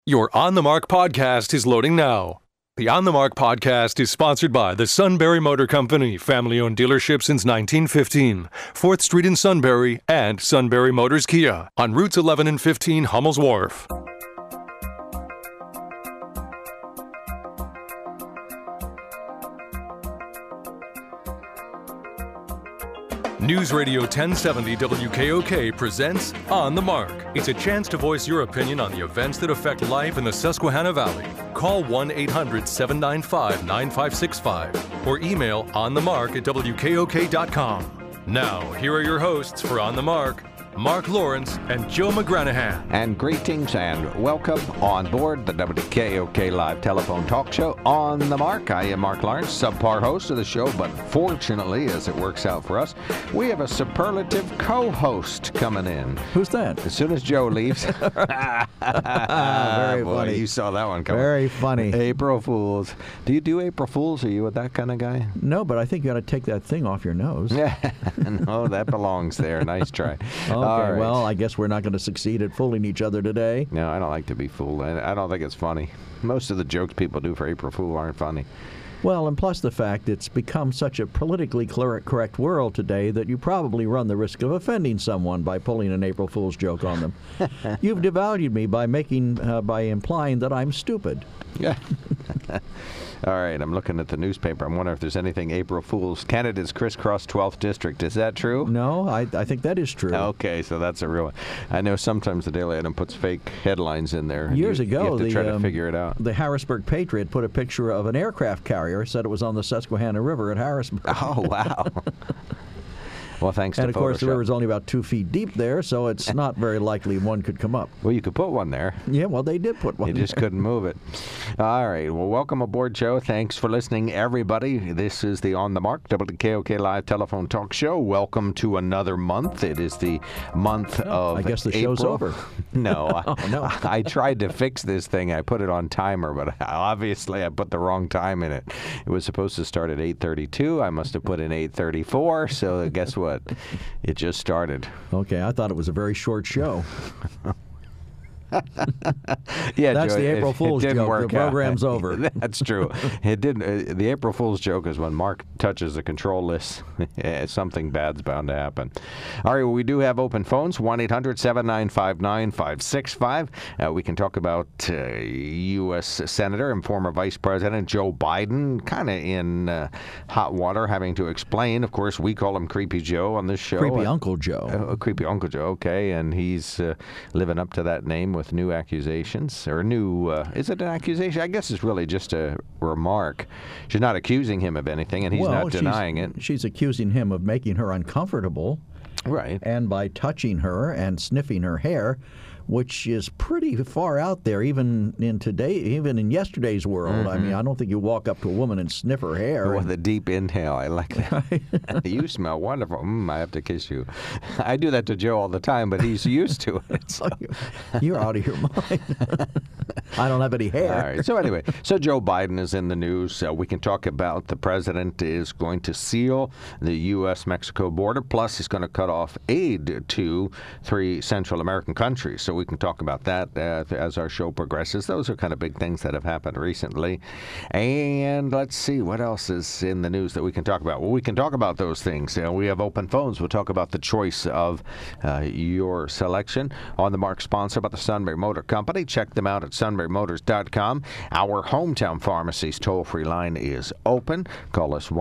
Your On the Mark podcast is loading now. The On the Mark podcast is sponsored by the Sunbury Motor Company, family-owned dealership since 1915, 4th Street in Sunbury, and Sunbury Motors Kia on routes 11 and 15 Hummel's Wharf. News Radio 1070 WKOK presents On the Mark. It's a chance to voice your opinion on the events that affect life in the Susquehanna Valley. Call 1-800-795-9565 or email onthemark@wkok.com. Now, here are your hosts for On the Mark, Mark Lawrence and Joe McGranahan. And greetings and welcome on board the WKOK Live Telephone Talk Show On the Mark. I am Mark Lawrence, subpar host of the show, but fortunately, as it works out for us, we have a superlative co-host coming in. Who's that? As soon as Joe leaves. Very Boy, funny. you saw that one coming. Very funny. April Fools. Do you do April Fools? Are you that kind of guy? No, but I think you got to take that thing off your nose. Yeah. No, that belongs there. Nice try. Okay, All right. well, I guess we're not going to succeed at fooling each other today. No, I don't like to be fooled. I don't think it's funny. Most of the jokes people do for April Fool aren't funny. Well, and plus the fact it's become such a politically correct world today that you probably run the risk of offending someone by pulling an April Fool's joke on them. You've devalued me by implying that I'm stupid. Yeah. All right, I'm looking at the newspaper. I'm wondering if there's anything April Fool's. Canada's crisscross 12th district. Is that true? No, I think that is true. Okay, so that's a real one. I know sometimes the Daily Item puts fake headlines in there. Years ago, you have to try to figure it out. The Harrisburg Patriot put a picture of an aircraft carrier, said it was on the Susquehanna River at Harrisburg. Oh, wow. Well, thanks to And, of course, the Photoshop. river's only about 2 feet deep there, so it's not very likely one could come up. Well, you could put one there. Yeah, well, they did put one You just there. couldn't move it. All right. Well, welcome aboard, Joe. Thanks for listening, everybody. This is the On the Mark WKOK Live Telephone Talk Show. Welcome to another month. It is the month of I guess the April. show's over. No. Oh, no. I tried to fix this thing. I put it on timer, but obviously I put the wrong time in it. It was supposed to start at 8:32. I must have put in 8:34. So guess what? It just started. Okay, I thought it was a very short show. Yeah, That's Joe, the April Fool's didn't joke. work The program's out. over. That's true. It didn't. The April Fool's joke is when Mark touches the control list, something bad's bound to happen. All right, well, we do have open phones, 1-800-795-9565. We can talk about U.S. Senator and former Vice President Joe Biden, kind of in hot water, having to explain. Of course, we call him Creepy Joe on this show. Creepy Uncle Joe. Creepy Uncle Joe, okay, and he's living up to that name with new accusations, or new, is it an accusation? I guess it's really just a remark. She's not accusing him of anything, and he's not denying it. She's accusing him of making her uncomfortable. Right. And by touching her and sniffing her hair, which is pretty far out there, even in yesterday's world. Mm-hmm. I mean, I don't think you walk up to a woman and sniff her hair. With a deep inhale. I like that. You smell wonderful. I have to kiss you. I do that to Joe all the time, but he's used to it. So. You're out of your mind. I don't have any hair. All right. So anyway, Joe Biden is in the news. We can talk about the president is going to seal the U.S.-Mexico border. Plus, he's going to cut off aid to 3 Central American countries. So we can talk about that as our show progresses. Those are kind of big things that have happened recently. And let's see, what else is in the news that we can talk about? Well, we can talk about those things. We have open phones. We'll talk about the choice of your selection. On the Mark, sponsored by the Sunbury Motor Company. Check them out at sunburymotors.com. Our hometown pharmacy's toll-free line is open. Call us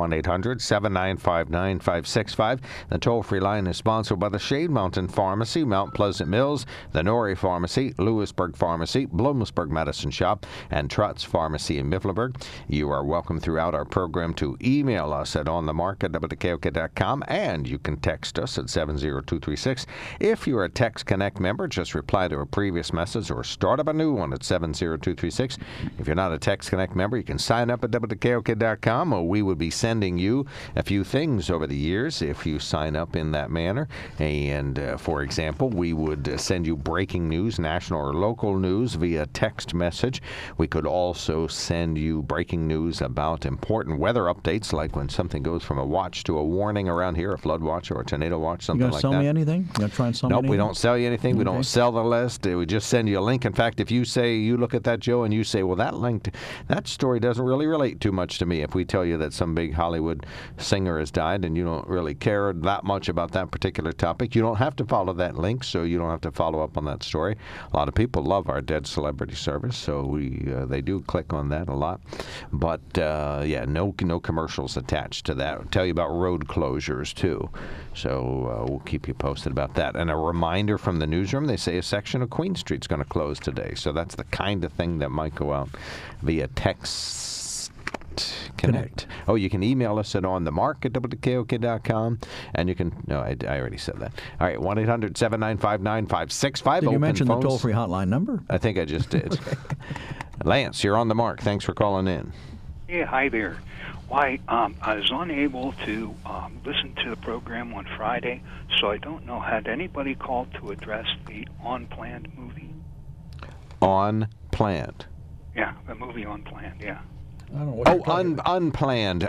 1-800-795-9565. The toll-free line is sponsored by the Shade Mountain Pharmacy, Mount Pleasant Mills, the Norrie Pharmacy, Lewisburg Pharmacy, Bloomsburg Medicine Shop, and Trotz Pharmacy in Mifflinburg. You are welcome throughout our program to email us at onthemark@wkok.com, and you can text us at 70236. If you're a Text Connect member, just reply to a previous message or start up a new one at 70236. If you're not a Text Connect member, you can sign up at wkok.com, or we would be sending you a few things over the years if you sign up in that manner. And, for example, we would send you breaking news, national or local news, via text message. We could also send you breaking news about important weather updates, like when something goes from a watch to a warning around here, a flood watch or a tornado watch, something like that. You going to sell me anything? You going to try and sell me Nope, anything? we don't sell you anything. We don't sell the list. We just send you a link. In fact, if you say you look at that, Joe, and you say, well, that story doesn't really relate too much to me. If we tell you that some big Hollywood singer has died and you don't really care that much about that particular topic, you don't have to follow that link, so you don't have to follow up on that story. A lot of people love our Dead Celebrity Service, so they do click on that a lot. But, no commercials attached to that. I'll tell you about road closures, too. So we'll keep you posted about that. And a reminder from the newsroom, they say a section of Queen Street's going to close today. So that's the kind of thing that might go out via text connect. Oh, you can email us at onthemark@wkok.com, and you can, no, I already said that. All right, 1-800-795-9565. Did you mention the toll-free hotline number? I think I just did. Okay. Lance, you're on the mark. Thanks for calling in. Yeah, hi there. Why, I was unable to listen to the program on Friday, so I don't know. Had anybody called to address the On Planned movie? On Planned? Yeah, the movie On Planned, yeah. I don't know what unplanned.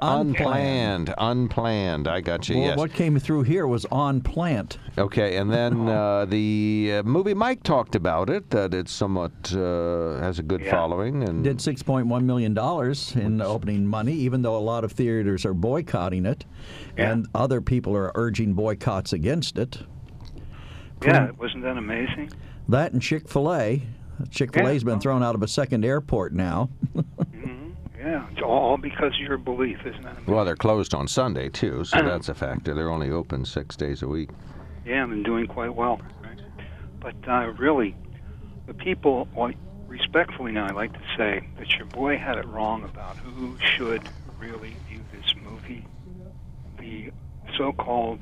I got you, well, yes. What came through here was On Plant. Okay, and then the movie, Mike talked about it, that it somewhat has a good following. And did $6.1 million in opening money, even though a lot of theaters are boycotting it, and other people are urging boycotts against it. Yeah, wasn't that amazing? That and Chick-fil-A. Chick-fil-A's been thrown out of a second airport now. Yeah, it's all because of your belief, isn't it? Well, they're closed on Sunday, too, so that's a factor. They're only open 6 days a week. Yeah, and doing quite well. Right? But really, the people, respectfully now, I'd like to say that your boy had it wrong about who should really view this movie. The so-called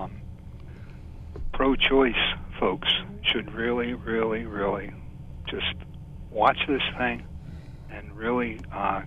pro-choice folks should really, really, really just watch this thing and really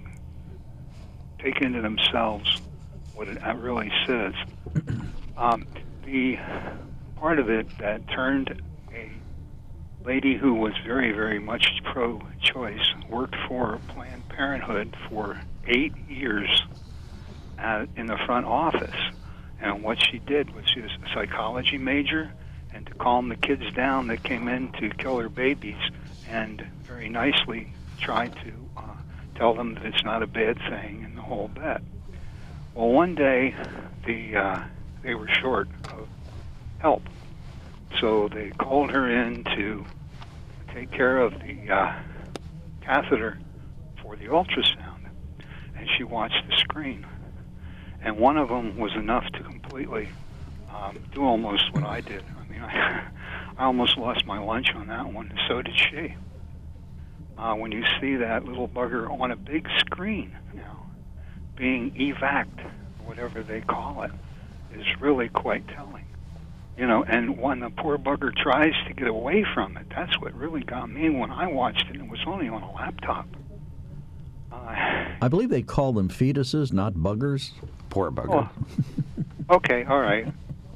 take into themselves what it really says. The part of it that turned a lady who was very, very much pro-choice, worked for Planned Parenthood for 8 years in the front office. And what she did was she was a psychology major, and to calm the kids down that came in to kill their babies, and very nicely tried to tell them that it's not a bad thing and the whole bit. Well, one day they were short of help, so they called her in to take care of the catheter for the ultrasound, and she watched the screen. And one of them was enough to completely do almost what I did. I mean, I almost lost my lunch on that one, and so did she. When you see that little bugger on a big screen now, being evac'd, whatever they call it, is really quite telling. You know, and when the poor bugger tries to get away from it, that's what really got me when I watched it. It was only on a laptop. I believe they call them fetuses, not buggers. Poor bugger. Oh. Okay, all right.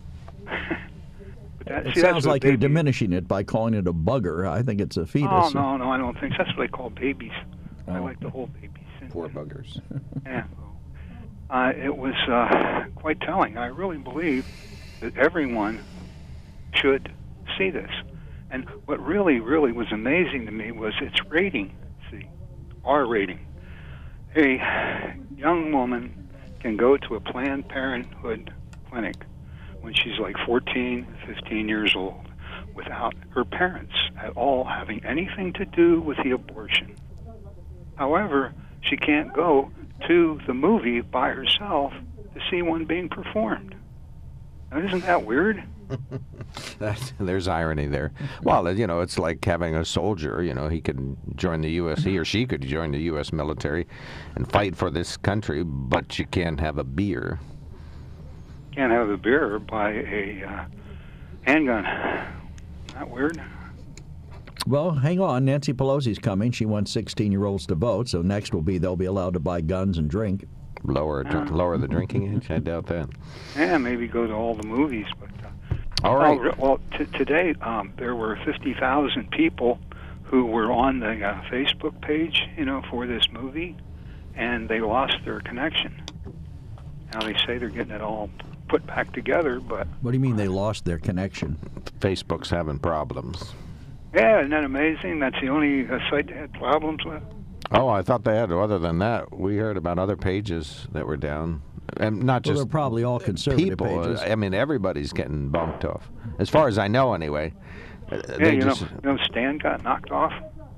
It sounds like you're diminishing it by calling it a bugger. I think it's a fetus. Oh, no, I don't think so. That's what they call babies. I like the whole babies. Poor buggers. Yeah. It was quite telling. I really believe that everyone should see this. And what really, really was amazing to me was its rating. See, R rating. A young woman can go to a Planned Parenthood clinic when she's like 14, 15 years old, without her parents at all having anything to do with the abortion. However, she can't go to the movie by herself to see one being performed. Now, isn't that weird? There's irony there. Well, you know, it's like having a soldier. You know, he could join the U.S., he or she could join the U.S. military and fight for this country, but you can't have a beer. Can't have a beer or buy a handgun. Isn't that weird? Well, hang on. Nancy Pelosi's coming. She wants 16-year-olds to vote, so next will be they'll be allowed to buy guns and drink. Lower the drinking age? I doubt that. Yeah, maybe go to all the movies. But all right. Well, today there were 50,000 people who were on the Facebook page, you know, for this movie, and they lost their connection. Now they say they're getting it all put back together, but... What do you mean they lost their connection? Facebook's having problems. Yeah, isn't that amazing? That's the only site they had problems with. Oh, I thought they had. Other than that, we heard about other pages that were down. And not Well, just they're probably all conservative people. pages. I mean, everybody's getting bumped off. As far as I know, anyway. Yeah, you know, Stan got knocked off.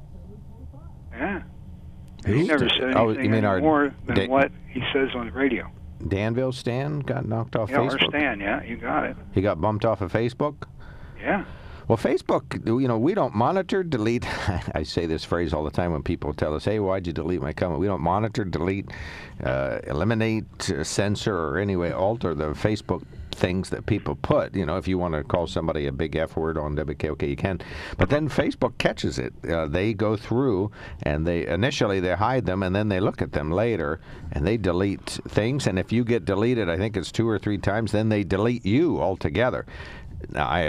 Yeah. He never said anything more than what he says on the radio. Danville Stan got knocked off Facebook? Yeah, or Stan, yeah, you got it. He got bumped off of Facebook? Yeah. Well, Facebook, we don't monitor, delete. I say this phrase all the time when people tell us, hey, why'd you delete my comment? We don't monitor, delete, eliminate, censor, or anyway alter the Facebook things that people put. If you want to call somebody a big F word on WKOK, you can. But then Facebook catches it. They go through, and initially they hide them, and then they look at them later, and they delete things. And if you get deleted, I think it's 2 or 3 times, then they delete you altogether. Now,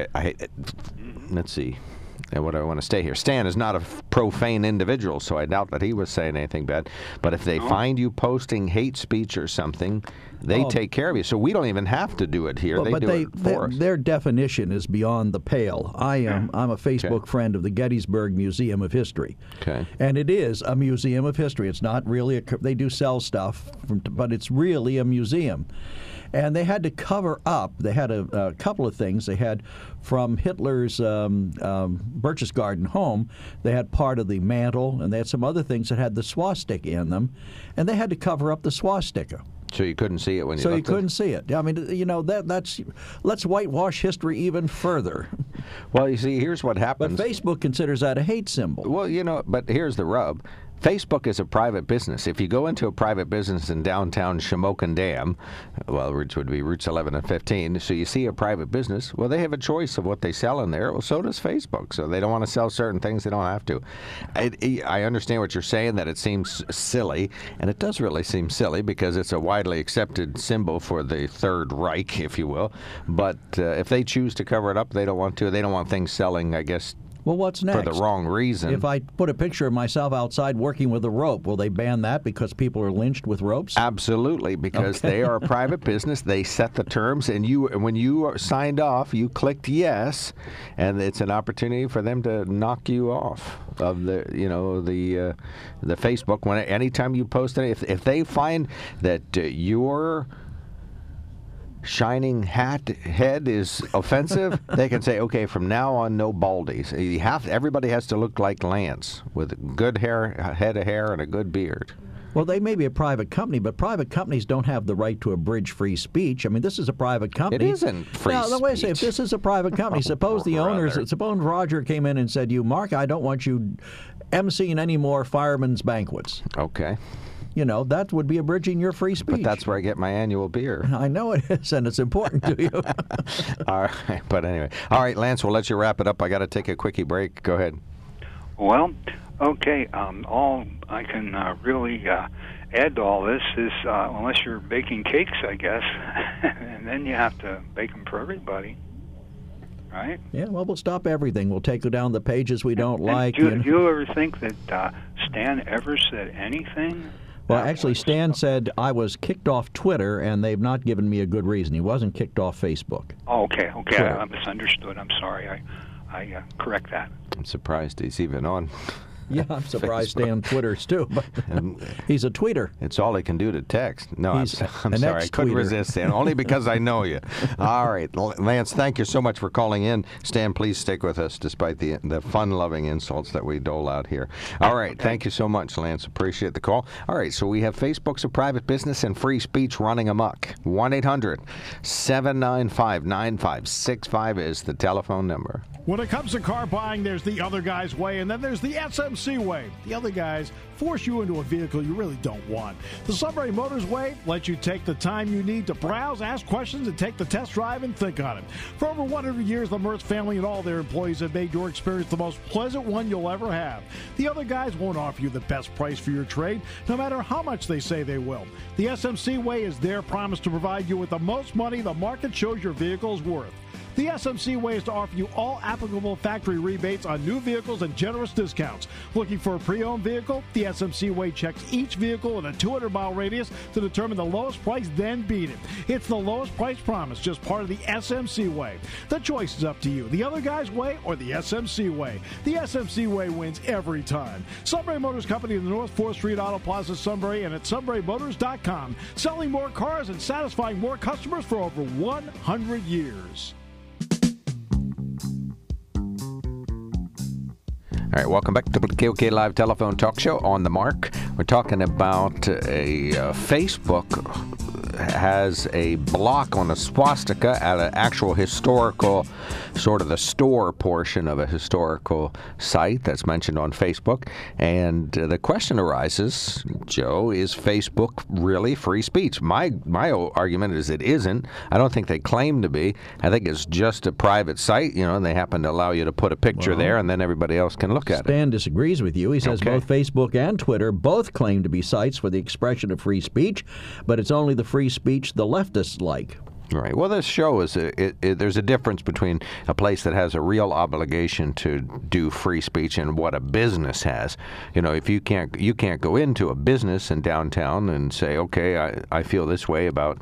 let's see. What do I want to stay here? Stan is not a profane individual, so I doubt that he was saying anything bad. But if they find you posting hate speech or something, they take care of you. So we don't even have to do it here. They do it for us. Their definition is beyond the pale. I'm a Facebook friend of the Gettysburg Museum of History. Okay. And it is a museum of history. It's not really they do sell stuff, but it's really a museum. And they had to cover up. They had a couple of things. They had from Hitler's Berchtesgaden home, they had part of the mantle, and they had some other things that had the swastika in them, and they had to cover up the swastika. So you couldn't see it when you So looked you couldn't see it. I mean, that's let's whitewash history even further. Well, you see, here's what happens. But Facebook considers that a hate symbol. Well, but here's the rub. Facebook is a private business. If you go into a private business in downtown Shamokin Dam, which would be routes 11 and 15, so you see a private business, well, they have a choice of what they sell in there. Well, so does Facebook. So they don't want to sell certain things, they don't have to. I understand what you're saying, that it seems silly, and it does really seem silly because it's a widely accepted symbol for the Third Reich, if you will. But if they choose to cover it up, they don't want to. They don't want things selling, I guess, well, what's next? for the wrong reason. If I put a picture of myself outside working with a rope, will they ban that because people are lynched with ropes? Absolutely, because they are a private business. They set the terms, and when you signed off, you clicked yes, and it's an opportunity for them to knock you off of the Facebook. Anytime you post it, if they find that your shining head is offensive, they can say, okay, from now on, no baldies. Everybody has to look like Lance with good head of hair and a good beard. Well, they may be a private company, but private companies don't have the right to abridge free speech. I mean, this is a private company. It isn't free speech. Now, wait a second. If this is a private company, suppose Roger came in and said, Mark, I don't want you emceeing any more firemen's banquets. Okay. That would be abridging your free speech. But that's where I get my annual beer. I know it is, and it's important to you. All right, but anyway. All right, Lance, we'll let you wrap it up. I got to take a quickie break. Go ahead. Well, okay. All I can really add to all this is, unless you're baking cakes, I guess, and then you have to bake them for everybody. Right? Yeah, well, we'll stop everything. We'll take down the pages we don't like. Do you ever think that Stan ever said anything? Well, actually, Stan said I was kicked off Twitter, and they've not given me a good reason. He wasn't kicked off Facebook. Oh, okay. I misunderstood. I'm sorry. I correct that. I'm surprised he's even on. Yeah, I'm surprised Stan Twitters too, but he's a tweeter. It's all he can do to text. No, I'm sorry. I couldn't resist, Stan, only because I know you. All right, Lance, thank you so much for calling in. Stan, please stick with us despite the fun-loving insults that we dole out here. All right, Thank you so much, Lance. Appreciate the call. All right, so we have Facebook's a private business and free speech running amok. 1-800-795-9565 is the telephone number. When it comes to car buying, there's the other guy's way, and then there's the SMC way. The other guys force you into a vehicle you really don't want. The Sunbury Motors way lets you take the time you need to browse, ask questions, and take the test drive and think on it. For over 100 years, the Mertz family and all their employees have made your experience the most pleasant one you'll ever have. The other guys won't offer you the best price for your trade, no matter how much they say they will. The SMC way is their promise to provide you with the most money the market shows your vehicle is worth. The SMC way is to offer you all applicable factory rebates on new vehicles and generous discounts. Looking for a pre-owned vehicle? The SMC way checks each vehicle in a 200-mile radius to determine the lowest price, then beat it. It's the lowest price promise, just part of the SMC way. The choice is up to you. The other guy's way or the SMC way. The SMC way wins every time. Sunbury Motors Company in the North 4th Street Auto Plaza, Sunbury, and at sunburymotors.com. Selling more cars and satisfying more customers for over 100 years. All right, welcome back to the KOK Live Telephone Talk Show on the Mark. We're talking about Facebook has a block on a swastika at an actual historical, sort of the store portion of a historical site that's mentioned on Facebook. And the question arises, Joe, is Facebook really free speech? My argument is it isn't. I don't think they claim to be. I think it's just a private site, and they happen to allow you to put a picture there, and then everybody else can look at it. Stan disagrees with you. He says both Facebook and Twitter both claim to be sites for the expression of free speech, but it's only the free speech the leftists like. Right. Well, this show is there's a difference between a place that has a real obligation to do free speech and what a business has. If you can't go into a business in downtown and say, okay, I feel this way about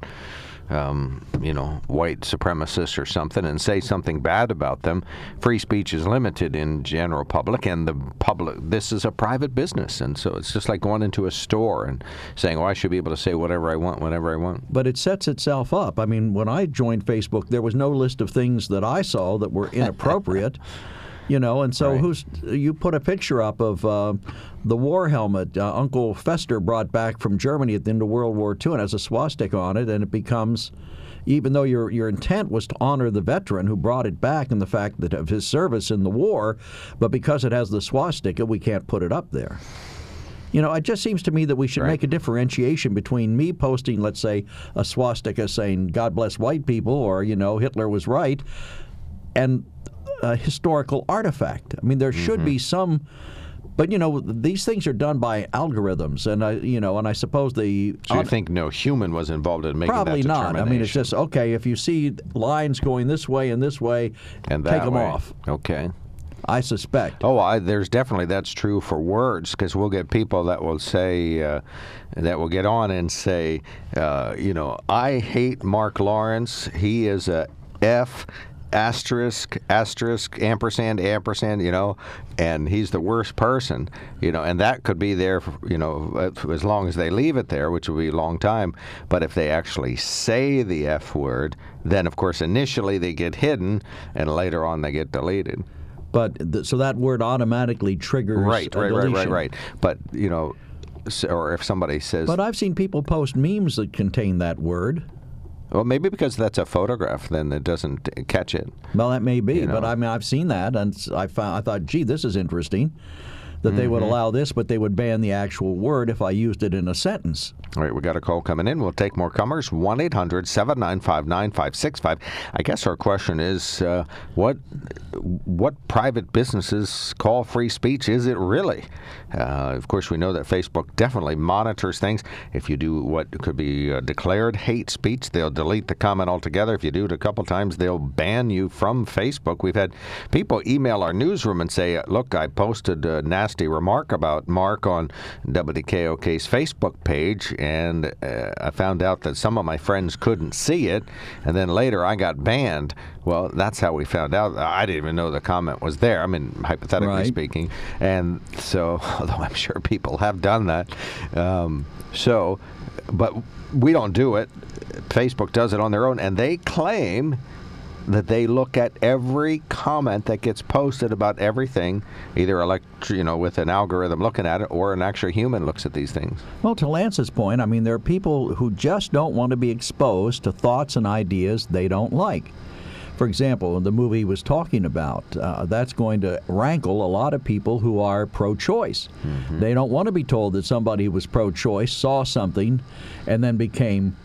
white supremacists or something, and say something bad about them. Free speech is limited in general public, and this is a private business, and so it's just like going into a store and saying, I should be able to say whatever I want, whenever I want. But it sets itself up. I mean, when I joined Facebook, there was no list of things that I saw that were inappropriate. And so right. You put a picture up of the war helmet Uncle Fester brought back from Germany at the end of World War II, and has a swastika on it, and it becomes, even though your intent was to honor the veteran who brought it back and the fact that of his service in the war, but because it has the swastika, we can't put it up there. It just seems to me that we should make a differentiation between me posting, let's say, a swastika saying, God bless white people, or, Hitler was right, and a historical artifact. I mean, there should be some, but these things are done by algorithms, and I suppose So you think no human was involved in making probably that not. determination? I mean, it's just okay if you see lines going this way and this way, and take that them way. off. Okay. I suspect. There's definitely, that's true for words, because we'll get people that will say, that will get on and say, I hate Mark Lawrence. He is a F. Asterisk, ampersand, and he's the worst person, and that could be there, as long as they leave it there, which will be a long time. But if they actually say the F word, then, of course, initially they get hidden, and later on they get deleted. But so that word automatically triggers a deletion. Right. But, or if somebody says... But I've seen people post memes that contain that word. Well, maybe because that's a photograph, then it doesn't catch it. Well, that may be, but I mean, I've seen that, and I thought, gee, this is interesting, that they would allow this, but they would ban the actual word if I used it in a sentence. All right, we got a call coming in. We'll take more comers. 1-800-795-9565. I guess our question is, what private businesses call free speech? Is it really? Of course, we know that Facebook definitely monitors things. If you do what could be declared hate speech, they'll delete the comment altogether. If you do it a couple times, they'll ban you from Facebook. We've had people email our newsroom and say, look, I posted a nasty remark about Mark on WKOK's Facebook page, and I found out that some of my friends couldn't see it, and then later I got banned. Well, that's how we found out. I didn't even know the comment was there. I mean, hypothetically speaking. And so, although I'm sure people have done that. But we don't do it. Facebook does it on their own, and they claim that they look at every comment that gets posted about everything, either with an algorithm looking at it, or an actual human looks at these things. Well, to Lance's point, I mean, there are people who just don't want to be exposed to thoughts and ideas they don't like. For example, the movie he was talking about, that's going to rankle a lot of people who are pro-choice. They don't want to be told that somebody who was pro-choice saw something and then became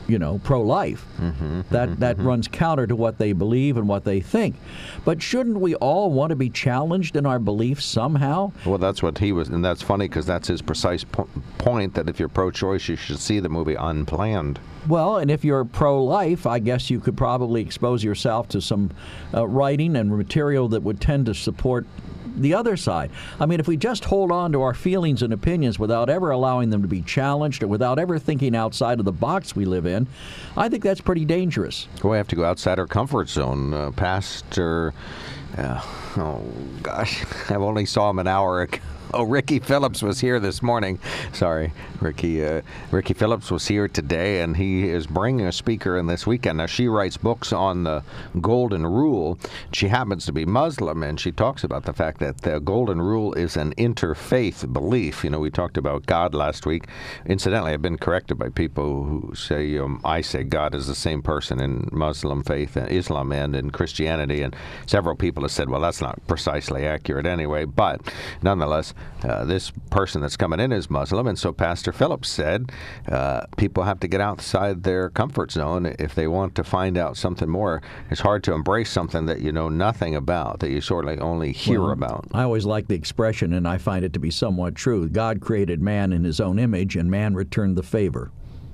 pro-life. That runs counter to what they believe and what they think. But shouldn't we all want to be challenged in our beliefs somehow? Well, that's what he was, and that's funny because that's his precise point, that if you're pro-choice, you should see the movie Unplanned. Well, and if you're pro-life, I guess you could probably expose yourself to some writing and material that would tend to support the other side. I mean, if we just hold on to our feelings and opinions without ever allowing them to be challenged or without ever thinking outside of the box we live in, I think that's pretty dangerous. We have to go outside our comfort zone. Pastor, oh gosh, I only saw him an hour ago. Oh, Ricky Phillips was here this morning. Sorry, Ricky. Ricky Phillips was here today, and he is bringing a speaker in this weekend. Now, she writes books on the Golden Rule. She happens to be Muslim, and she talks about the fact that the Golden Rule is an interfaith belief. We talked about God last week. Incidentally, I've been corrected by people who say I say God is the same person in Muslim faith, Islam, and in Christianity, and several people have said, well, that's not precisely accurate anyway, but nonetheless, this person that's coming in is Muslim, and so Pastor Phillips said people have to get outside their comfort zone if they want to find out something more. It's hard to embrace something that you know nothing about, that you sort of only hear about. I always like the expression, and I find it to be somewhat true. God created man in his own image, and man returned the favor.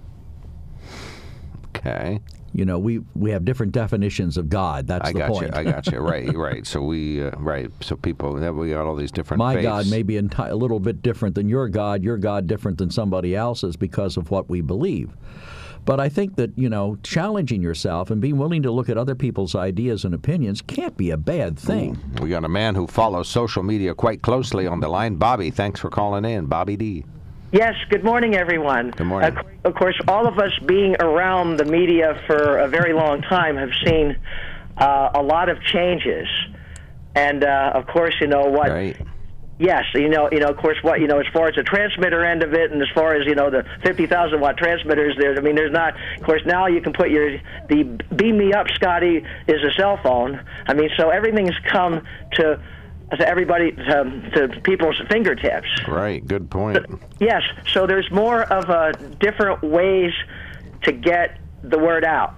Okay. We have different definitions of God. That's the point. I got you. Right. So So people, we got all these different My faiths. God may be a little bit different than your God different than somebody else's because of what we believe. But I think that, challenging yourself and being willing to look at other people's ideas and opinions can't be a bad thing. We got a man who follows social media quite closely on the line. Bobby, thanks for calling in. Bobby D. Yes, good morning, everyone. Good morning. Of course, all of us being around the media for a very long time have seen a lot of changes. And, of course, what... Right. Yes, of course, what, as far as the transmitter end of it and as far as, the 50,000-watt transmitters, there's not... Of course, now you can put the Beam Me Up, Scotty, is a cell phone. So everything's come to everybody, to people's fingertips. Right, good point. Yes, so there's more of different ways to get the word out.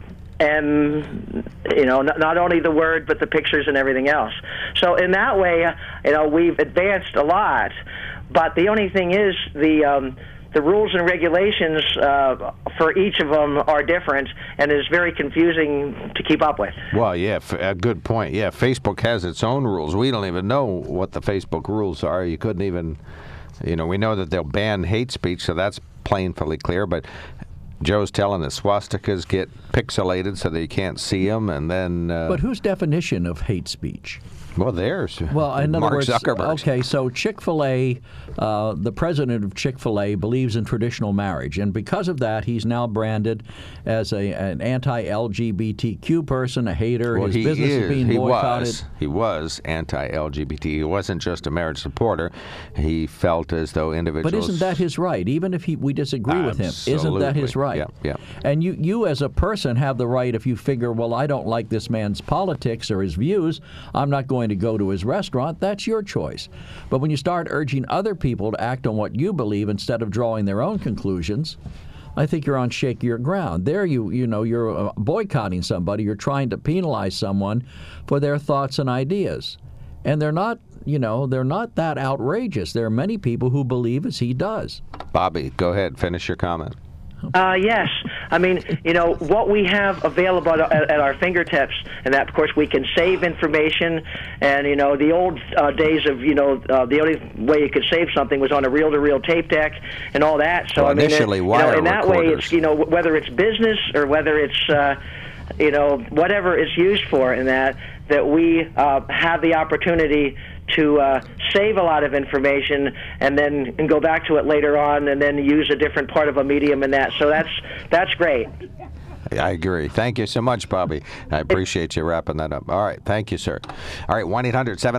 And, not only the word, but the pictures and everything else. So in that way, we've advanced a lot. But the only thing is the rules and regulations for each of them are different, and is very confusing to keep up with. Well, yeah, a good point. Yeah, Facebook has its own rules. We don't even know what the Facebook rules are. You couldn't even, we know that they'll ban hate speech, so that's plainly clear, but Joe's telling that swastikas get pixelated so that you can't see them, and then... But whose definition of hate speech? Well, theirs. Well, in other Mark words, Zuckerberg. Okay, so Chick-fil-A, the president of Chick-fil-A believes in traditional marriage, and because of that, he's now branded as an anti-LGBTQ person, a hater. Well, his business is being boycotted. He was anti-LGBT. He wasn't just a marriage supporter. He felt as though individuals... But isn't that his right? Even if we disagree with him, isn't that his right? Yeah. And you as a person have the right, if you figure, well, I don't like this man's politics or his views, I'm not going to go to his restaurant. That's your choice. But when you start urging other people to act on what you believe instead of drawing their own conclusions, I think you're on shakier ground. There you're boycotting somebody. You're trying to penalize someone for their thoughts and ideas. And they're not that outrageous. There are many people who believe as he does. Bobby, go ahead. Finish your comment. Yes. What we have available at our fingertips, and that, of course, we can save information. And, the old days of, the only way you could save something was on a reel-to-reel tape deck and all that. So, initially, wire in that recorders. way, it's, whether it's business or whether it's, whatever it's used for in that we have the opportunity to save a lot of information and go back to it later on and then use a different part of a medium in that. So that's great. I agree. Thank you so much, Bobby. I appreciate you wrapping that up. All right. Thank you, sir. All right.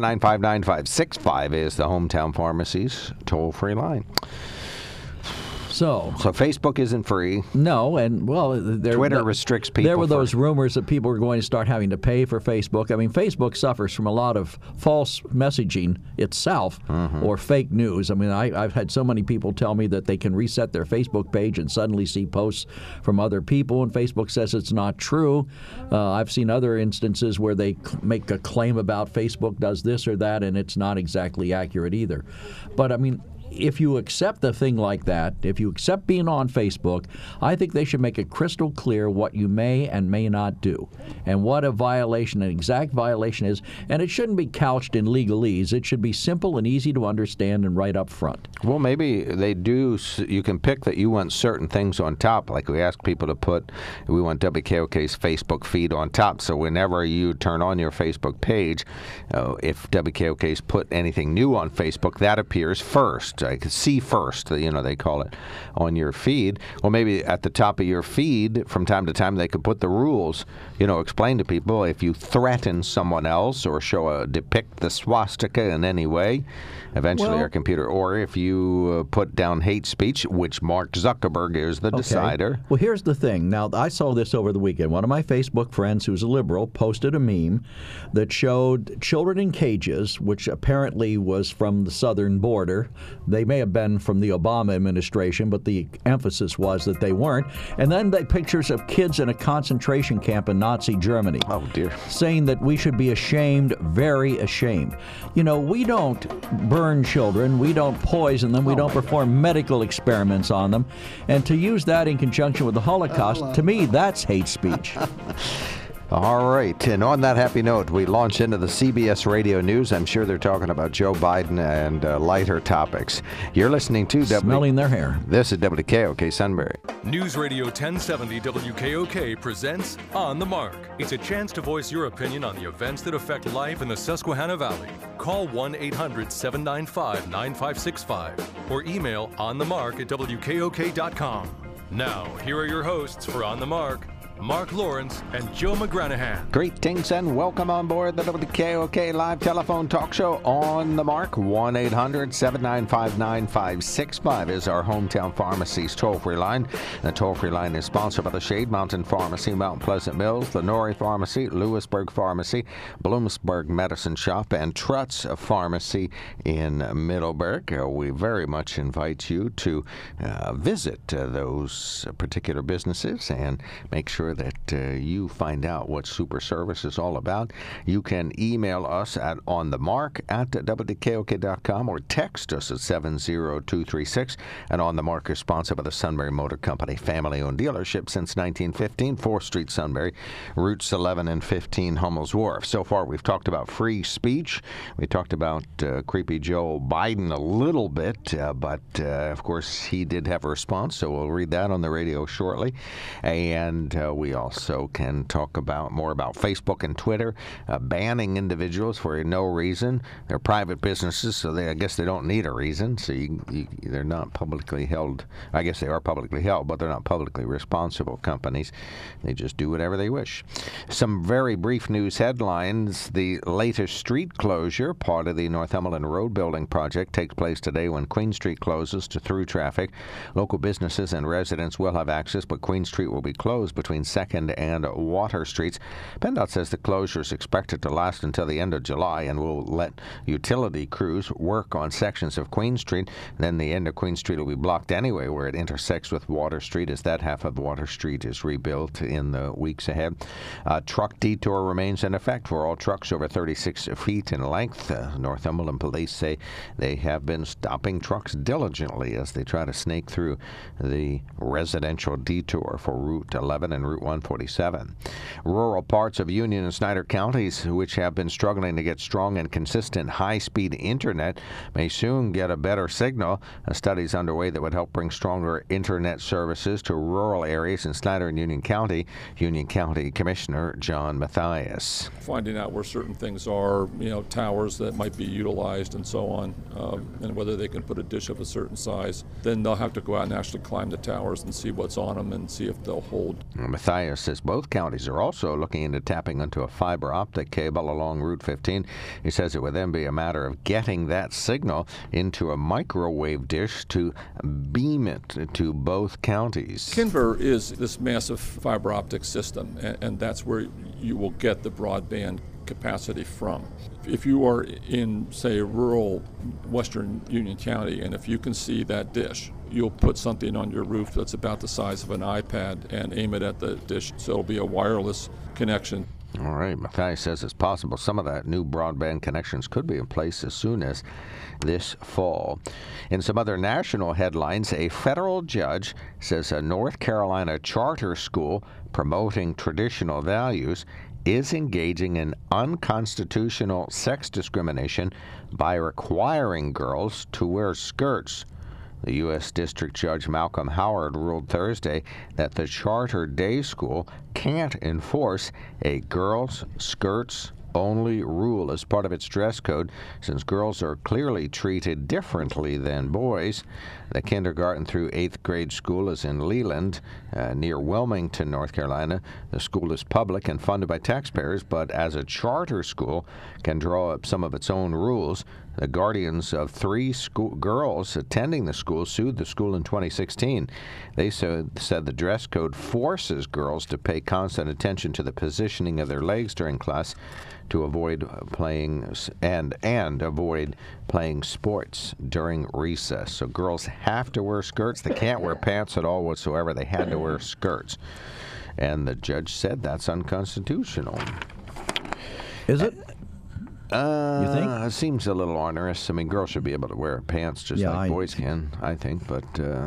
1-800-795-9565 is the Hometown Pharmacy's toll-free line. So Facebook isn't free. No, and Twitter restricts people. There were those rumors that people were going to start having to pay for Facebook. I mean, Facebook suffers from a lot of false messaging itself or fake news. I mean, I've had so many people tell me that they can reset their Facebook page and suddenly see posts from other people, and Facebook says it's not true. I've seen other instances where they make a claim about Facebook does this or that, and it's not exactly accurate either. But, I mean, if you accept a thing like that, if you accept being on Facebook, I think they should make it crystal clear what you may and may not do and what a violation, an exact violation is. And it shouldn't be couched in legalese. It should be simple and easy to understand and right up front. Well, maybe they do. You can pick that you want certain things on top. Like we ask people to put, we want WKOK's Facebook feed on top. So whenever you turn on your Facebook page, if WKOK's put anything new on Facebook, that appears first. I could see first, they call it, on your feed. Well, maybe at the top of your feed, from time to time, they could put the rules, explain to people if you threaten someone else or depict the swastika in any way, eventually our computer, or if you put down hate speech, which Mark Zuckerberg is the decider. Well, here's the thing. Now, I saw this over the weekend. One of my Facebook friends who's a liberal posted a meme that showed children in cages, which apparently was from the southern border. They may have been from the Obama administration, but the emphasis was that they weren't. And then pictures of kids in a concentration camp in Nazi Germany. Oh, dear. Saying that we should be ashamed, very ashamed. We don't burn children. We don't poison them. We don't perform medical experiments on them. And to use that in conjunction with the Holocaust, to me, that's hate speech. All right, and on that happy note, we launch into the CBS Radio News. I'm sure they're talking about Joe Biden and lighter topics. You're listening to Smelling their hair. This is WKOK Sunbury. News Radio 1070 WKOK presents On the Mark. It's a chance to voice your opinion on the events that affect life in the Susquehanna Valley. Call 1-800-795-9565 or email onthemark@wkok.com. Now, here are your hosts for On the Mark, Mark Lawrence and Joe McGranahan. Greetings and welcome on board the WKOK live telephone talk show On the Mark. 1-800-795-9565 is our hometown pharmacy's toll-free line. The toll-free line is sponsored by the Shade Mountain Pharmacy, Mount Pleasant Mills, Lenore Pharmacy, Lewisburg Pharmacy, Bloomsburg Medicine Shop, and Trutz Pharmacy in Middleburg. We very much invite you to visit those particular businesses and make sure that you find out what Super Service is all about. You can email us at onthemark@wkok.com or text us at 70236. And On the Mark is sponsored by the Sunbury Motor Company, family-owned dealership since 1915, 4th Street, Sunbury, routes 11 and 15, Hummel's Wharf. So far, we've talked about free speech. We talked about creepy Joe Biden a little bit, but of course, he did have a response, so we'll read that on the radio shortly. And we also can talk more about Facebook and Twitter banning individuals for no reason. They're private businesses, so I guess they don't need a reason. So they're not publicly held. I guess they are publicly held, but they're not publicly responsible companies. They just do whatever they wish. Some very brief news headlines. The latest street closure, part of the Northumberland Road Building project, takes place today when Queen Street closes to through traffic. Local businesses and residents will have access, but Queen Street will be closed between 2nd and Water Streets. PennDOT says the closure is expected to last until the end of July and will let utility crews work on sections of Queen Street. Then the end of Queen Street will be blocked anyway, where it intersects with Water Street, as that half of Water Street is rebuilt in the weeks ahead. Truck detour remains in effect for all trucks over 36 feet in length. Northumberland police say they have been stopping trucks diligently as they try to snake through the residential detour for Route 11 and Route 147. Rural parts of Union and Snyder counties, which have been struggling to get strong and consistent high-speed internet, may soon get a better signal. A study is underway that would help bring stronger internet services to rural areas in Snyder and Union County. Union County Commissioner John Mathias. Finding out where certain things are, towers that might be utilized and so on, and whether they can put a dish of a certain size. Then they'll have to go out and actually climb the towers and see what's on them and see if they'll hold. Matthias says both counties are also looking into tapping into a fiber optic cable along Route 15. He says it would then be a matter of getting that signal into a microwave dish to beam it to both counties. Kinver is this massive fiber optic system, and that's where you will get the broadband capacity from. If you are in, say, rural western Union County, and if you can see that dish, you'll put something on your roof that's about the size of an iPad and aim it at the dish, so it'll be a wireless connection. All right, Matthias says it's possible some of that new broadband connections could be in place as soon as this fall. In some other national headlines, a federal judge says a North Carolina charter school promoting traditional values is engaging in unconstitutional sex discrimination by requiring girls to wear skirts. The U.S. District Judge Malcolm Howard ruled Thursday that the charter day school can't enforce a girls' skirts only rule as part of its dress code, since girls are clearly treated differently than boys. The kindergarten through 8th grade school is in Leland, near Wilmington, North Carolina. The school is public and funded by taxpayers, but as a charter school, can draw up some of its own rules. The guardians of 3 girls attending the school sued the school in 2016. They said the dress code forces girls to pay constant attention to the positioning of their legs during class to avoid playing and avoid playing sports during recess. So girls have to wear skirts. They can't wear pants at all whatsoever. They had to wear skirts. And the judge said that's unconstitutional. Is it? You think? It seems a little onerous. I mean, girls should be able to wear pants just like boys can, I think. But,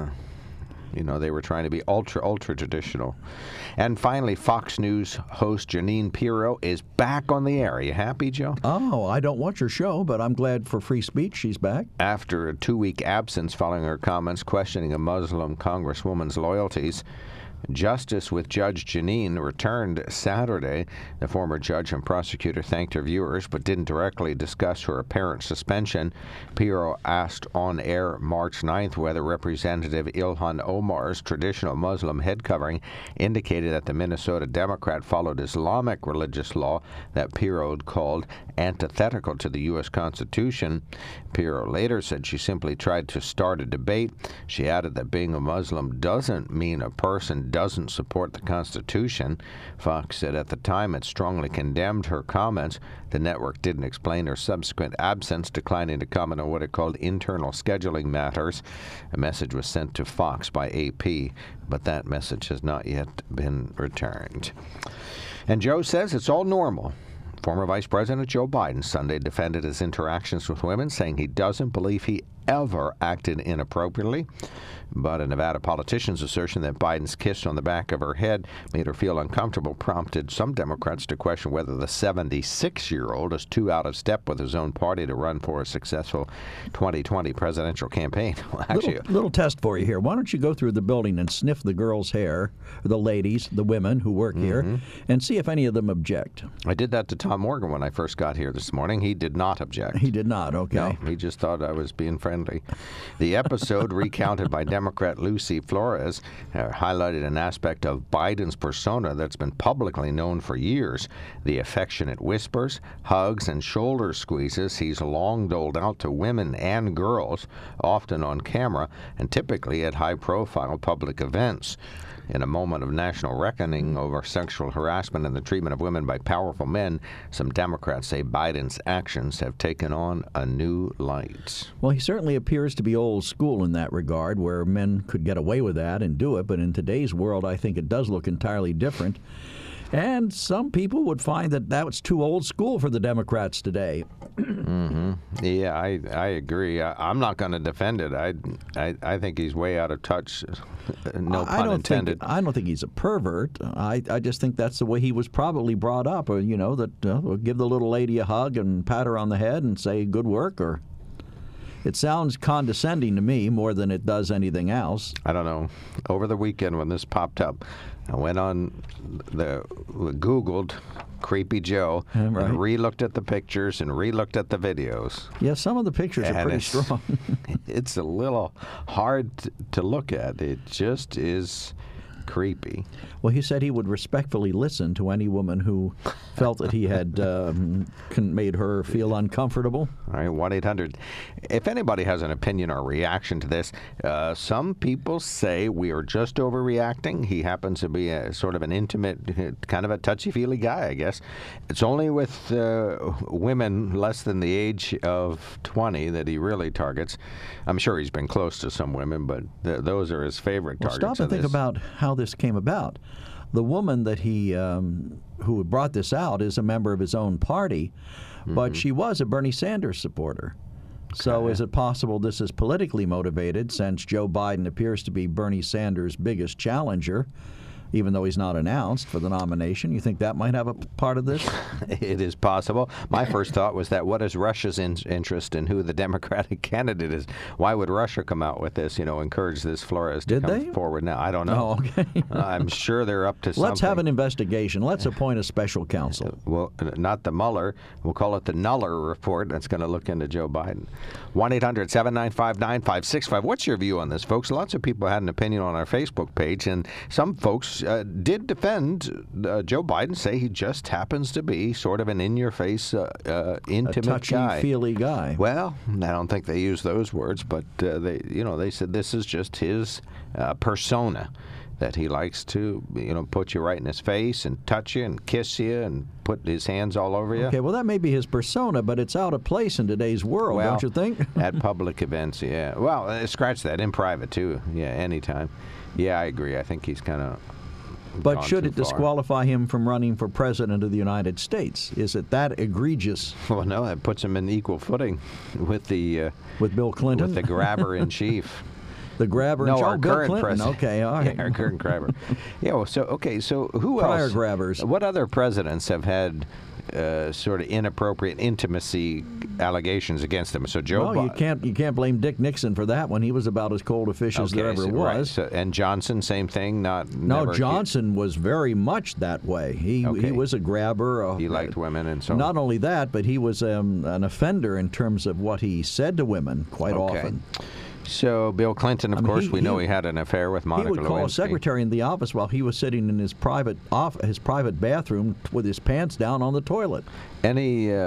they were trying to be ultra traditional. And finally, Fox News host Jeanine Pirro is back on the air. Are you happy, Joe? Oh, I don't watch her show, but I'm glad for free speech she's back. After a 2-week absence following her comments questioning a Muslim congresswoman's loyalties, Justice with Judge Jeanine returned Saturday. The former judge and prosecutor thanked her viewers but didn't directly discuss her apparent suspension. Pirro asked on air March 9th whether Representative Ilhan Omar's traditional Muslim head covering indicated that the Minnesota Democrat followed Islamic religious law that Pirro called antithetical to the U.S. Constitution. Pirro later said she simply tried to start a debate. She added that being a Muslim doesn't mean a person doesn't support the Constitution. Fox said at the time it strongly condemned her comments. The network didn't explain her subsequent absence, declining to comment on what it called internal scheduling matters. A message was sent to Fox by AP, but that message has not yet been returned. And Joe says it's all normal. Former Vice President Joe Biden Sunday defended his interactions with women, saying he doesn't believe he ever acted inappropriately. But a Nevada politician's assertion that Biden's kiss on the back of her head made her feel uncomfortable prompted some Democrats to question whether the 76-year-old is too out of step with his own party to run for a successful 2020 presidential campaign. Well, actually, little test for you here. Why don't you go through the building and sniff the girls' hair, the ladies, the women who work here, and see if any of them object? I did that to Tom Morgan when I first got here this morning. He did not object. He did not, okay. No, he just thought I was being friendly. The episode, recounted by Democrat Lucy Flores, highlighted an aspect of Biden's persona that's been publicly known for years: the affectionate whispers, hugs, and shoulder squeezes he's long doled out to women and girls, often on camera and typically at high-profile public events. In a moment of national reckoning over sexual harassment and the treatment of women by powerful men, some Democrats say Biden's actions have taken on a new light. Well, he certainly appears to be old school in that regard, where men could get away with that and do it. But in today's world, I think it does look entirely different. And some people would find that was too old school for the Democrats today. Yeah, I agree. I'm not going to defend it. I think he's way out of touch. No pun intended. I don't think he's a pervert. I just think that's the way he was probably brought up. That give the little lady a hug and pat her on the head and say good work. Or it sounds condescending to me more than it does anything else. I don't know. Over the weekend when this popped up, I went on Googled Creepy Joe and re-looked at the pictures and re-looked at the videos. Yeah, some of the pictures are pretty strong. It's a little hard to look at. It just is creepy. Well, he said he would respectfully listen to any woman who felt that he had made her feel uncomfortable. All right, 1-800. If anybody has an opinion or reaction to this, some people say we are just overreacting. He happens to be a sort of an intimate, kind of a touchy-feely guy, I guess. It's only with women less than the age of 20 that he really targets. I'm sure he's been close to some women, but those are his favorite targets. Stop and think about how this came about. The woman that he who brought this out is a member of his own party, but she was a Bernie Sanders supporter. So is it possible this is politically motivated, since Joe Biden appears to be Bernie Sanders' biggest challenger, even though he's not announced for the nomination? You think that might have a part of this? It is possible. My first thought was that what is Russia's interest in who the Democratic candidate is? Why would Russia come out with this, encourage this Flores to come forward now? I don't know. Oh, okay. I'm sure they're up to something. Let's have an investigation. Let's appoint a special counsel. Well, not the Mueller. We'll call it the Nuller report that's going to look into Joe Biden. 1-800-795-9565. What's your view on this, folks? Lots of people had an opinion on our Facebook page, and some folks did defend Joe Biden, say he just happens to be sort of an in-your-face, intimate guy. A touchy-feely guy. Well, I don't think they used those words, but they said this is just his persona, that he likes to, put you right in his face and touch you and kiss you and put his hands all over you. Okay, well, that may be his persona, but it's out of place in today's world, don't you think? At public events, yeah. Well, scratch that. In private, too. Yeah, anytime. Yeah, I agree. I think he's kind of But should it disqualify him from running for president of the United States? Is it that egregious? Well, no, that puts him in equal footing with the with Bill Clinton, with the grabber in chief. The grabber in chief. Our Bill current Clinton. president. Okay, all right. Yeah, our current grabber. Yeah. Well, so who Prior else? grabbers. What other presidents have had sort of inappropriate intimacy allegations against them? So Joe. Well, you can't blame Dick Nixon for that one. He was about as cold a fish as there ever was. Right. So, and Johnson, same thing. Johnson was very much that way. He was a grabber. He liked women and so on. Not only that, but he was an offender in terms of what he said to women quite often. So Bill Clinton, of course, we know he had an affair with Monica Lewinsky. He would call a secretary in the office while he was sitting in his private bathroom with his pants down on the toilet. I'm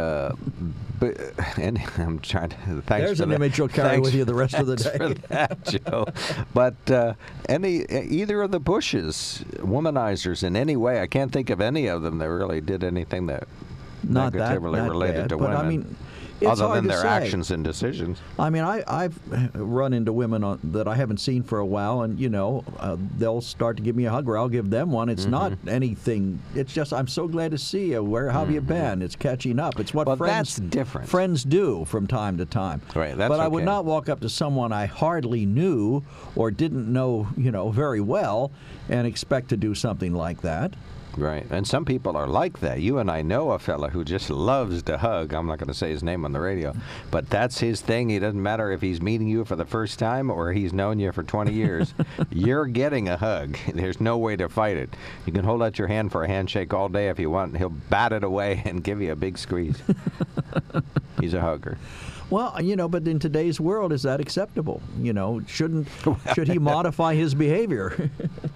trying to. There's an image you'll carry with you the rest of the day. For that, Joe. But either of the Bushes, womanizers in any way, I can't think of any of them that really did anything that negatively related to women. But I mean, it's other than their actions and decisions. I mean, I've run into women that I haven't seen for a while, and they'll start to give me a hug, or I'll give them one. It's not anything. It's just, I'm so glad to see you. How have you been? It's catching up. It's what that's different. Friends do from time to time. Right. That's but I would not walk up to someone I hardly knew or didn't know, very well, and expect to do something like that. Right. And some people are like that. You and I know a fella who just loves to hug. I'm not going to say his name on the radio, but that's his thing. It doesn't matter if he's meeting you for the first time or he's known you for 20 years. You're getting a hug. There's no way to fight it. You can hold out your hand for a handshake all day if you want. He'll bat it away and give you a big squeeze. He's a hugger. Well, but in today's world, is that acceptable? Should he modify his behavior?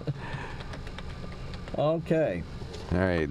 Okay. All right.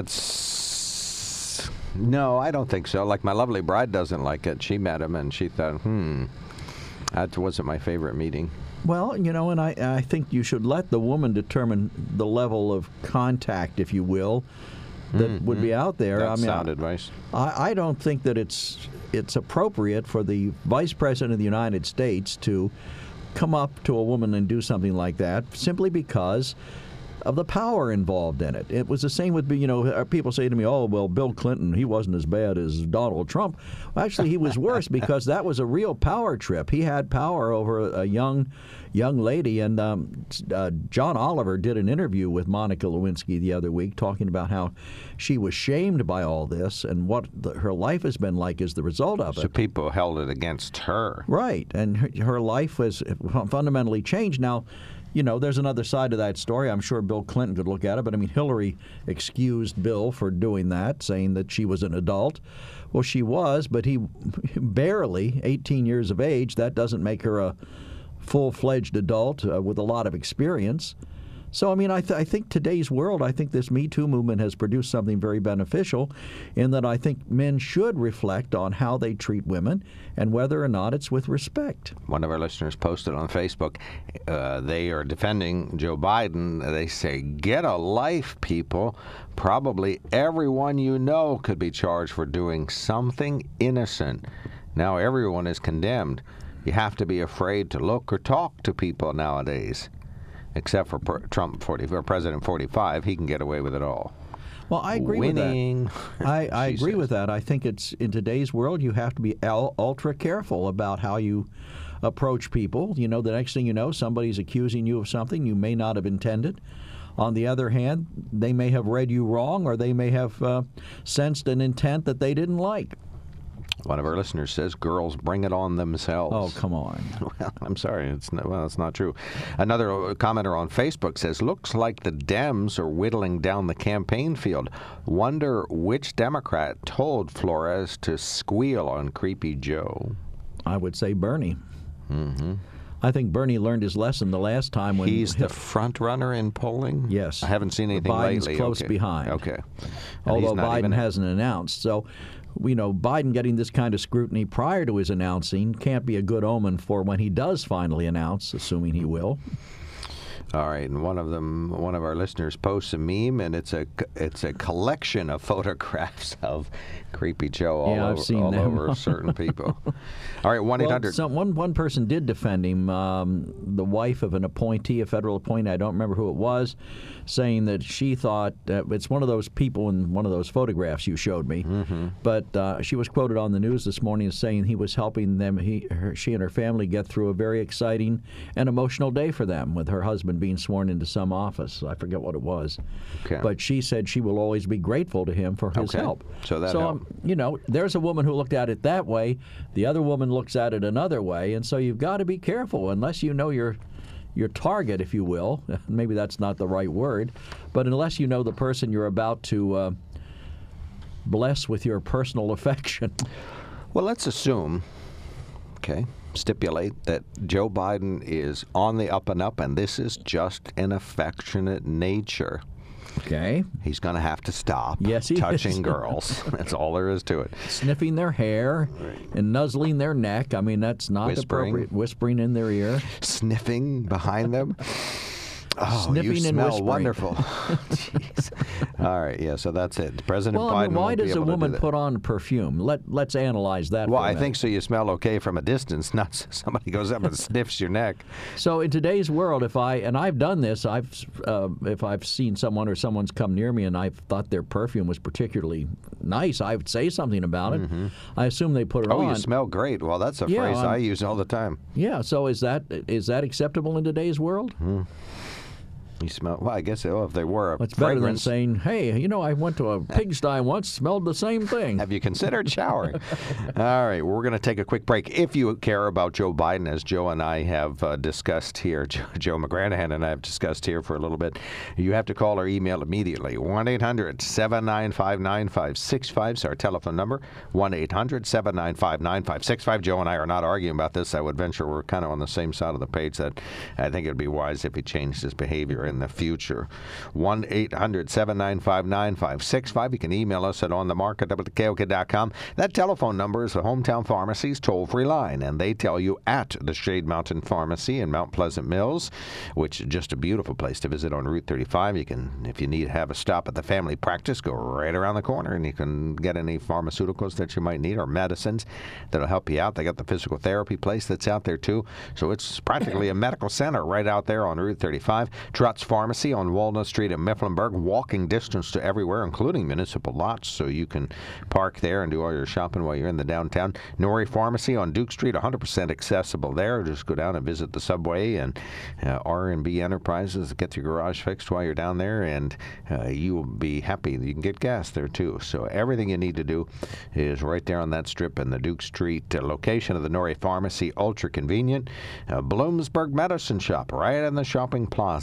No, I don't think so. Like, my lovely bride doesn't like it. She met him and she thought, that wasn't my favorite meeting. Well, and I think you should let the woman determine the level of contact, if you will, that would be out there. That's sound advice. I don't think that it's appropriate for the Vice President of the United States to come up to a woman and do something like that simply because of the power involved in it. It was the same with, people say to me, oh, well, Bill Clinton, he wasn't as bad as Donald Trump. Well, actually, he was worse because that was a real power trip. He had power over a young lady, and John Oliver did an interview with Monica Lewinsky the other week talking about how she was shamed by all this and what her life has been like as the result of it. So people held it against her. Right, and her life was fundamentally changed. Now, there's another side to that story. I'm sure Bill Clinton could look at it, but Hillary excused Bill for doing that, saying that she was an adult. Well, she was, but he barely 18 years of age. That doesn't make her a full-fledged adult with a lot of experience. So, I mean, I think today's world, I think this Me Too movement has produced something very beneficial in that I think men should reflect on how they treat women and whether or not it's with respect. One of our listeners posted on Facebook, they are defending Joe Biden. They say, get a life, people. Probably everyone you know could be charged for doing something innocent. Now everyone is condemned. You have to be afraid to look or talk to people nowadays. Except for President 45, he can get away with it all. Well, I agree with that. I agree with that. I think it's in today's world you have to be ultra careful about how you approach people. You know, the next thing you know, somebody's accusing you of something you may not have intended. On the other hand, they may have read you wrong, or they may have sensed an intent that they didn't like. One of our listeners says, girls bring it on themselves. Oh, come on. Well, I'm sorry. It's not true. Another commenter on Facebook says, looks like the Dems are whittling down the campaign field. Wonder which Democrat told Flores to squeal on Creepy Joe. I would say Bernie. Mm-hmm. I think Bernie learned his lesson the last time when he's the front runner in polling. Yes, I haven't seen anything Biden's lately. Close behind. Okay, although Biden hasn't announced. So, you know, Biden getting this kind of scrutiny prior to his announcing can't be a good omen for when he does finally announce, assuming he will. All right, and one of our listeners posts a meme, and it's a collection of photographs of Creepy Joe all over certain people. All right, 1-800. Well, one person did defend him, the wife of an appointee, a federal appointee, I don't remember who it was, saying that she thought it's one of those people in one of those photographs you showed me. Mm-hmm. But she was quoted on the news this morning as saying he was helping them, she and her family get through a very exciting and emotional day for them, with her husband being sworn into some office. I forget what it was. Okay. But she said she will always be grateful to him for his help. So that helped. You know, there's a woman who looked at it that way. The other woman looks at it another way. And so you've got to be careful unless you know your target, if you will. Maybe that's not the right word. But unless you know the person you're about to bless with your personal affection. Well, let's assume, stipulate that Joe Biden is on the up and up, and this is just an affectionate nature. Okay. He's going to have to stop touching girls. That's all there is to it. Sniffing their hair and nuzzling their neck. I mean, that's not appropriate. Whispering in their ear. Sniffing behind them. Oh, Sniffing you smell and wonderful. Jeez. All right, yeah, so that's it. President Biden. I mean, why won't be does a able woman to do that. put on perfume? Let's analyze that. Well, for a I minute. think so you smell okay from a distance, not somebody goes up and sniffs your neck. So in today's world, I've done this, if I've seen someone or someone's come near me and I've thought their perfume was particularly nice, I would say something about it. Mm-hmm. I assume they put it on. Oh, you smell great. Well, that's a phrase I use all the time. Yeah. So is that acceptable in today's world? Mm. You smell, well, I guess if they were a It's fragrance. better than saying, hey, you know, I went to a pigsty once, smelled the same thing. Have you considered showering? All right, we're going to take a quick break. If you care about Joe Biden, as Joe and I have discussed here, Joe McGranahan and I have discussed here for a little bit, you have to call or email immediately. 1-800-795-9565 is our telephone number. 1-800-795-9565. Joe and I are not arguing about this. I would venture we're kind of on the same side of the page that I think it would be wise if he changed his behavior in the future. 1-800-795-9565. You can email us at onthemarket@KOK.com. That telephone number is the Hometown Pharmacy's toll-free line, and they tell you at the Shade Mountain Pharmacy in Mount Pleasant Mills, which is just a beautiful place to visit on Route 35. You can, if you need to have a stop at the family practice, go right around the corner, and you can get any pharmaceuticals that you might need or medicines that'll help you out. They got the physical therapy place that's out there, too. So it's practically a medical center right out there on Route 35. Trutz Pharmacy on Walnut Street in Mifflinburg, walking distance to everywhere, including municipal lots, so you can park there and do all your shopping while you're in the downtown. Nori Pharmacy on Duke Street, 100% accessible there. Just go down and visit the Subway and R&B Enterprises. Get your garage fixed while you're down there, and you will be happy that you can get gas there, too. So everything you need to do is right there on that strip in the Duke Street location of the Nori Pharmacy. Ultra convenient. Bloomsburg Medicine Shop right in the shopping plaza in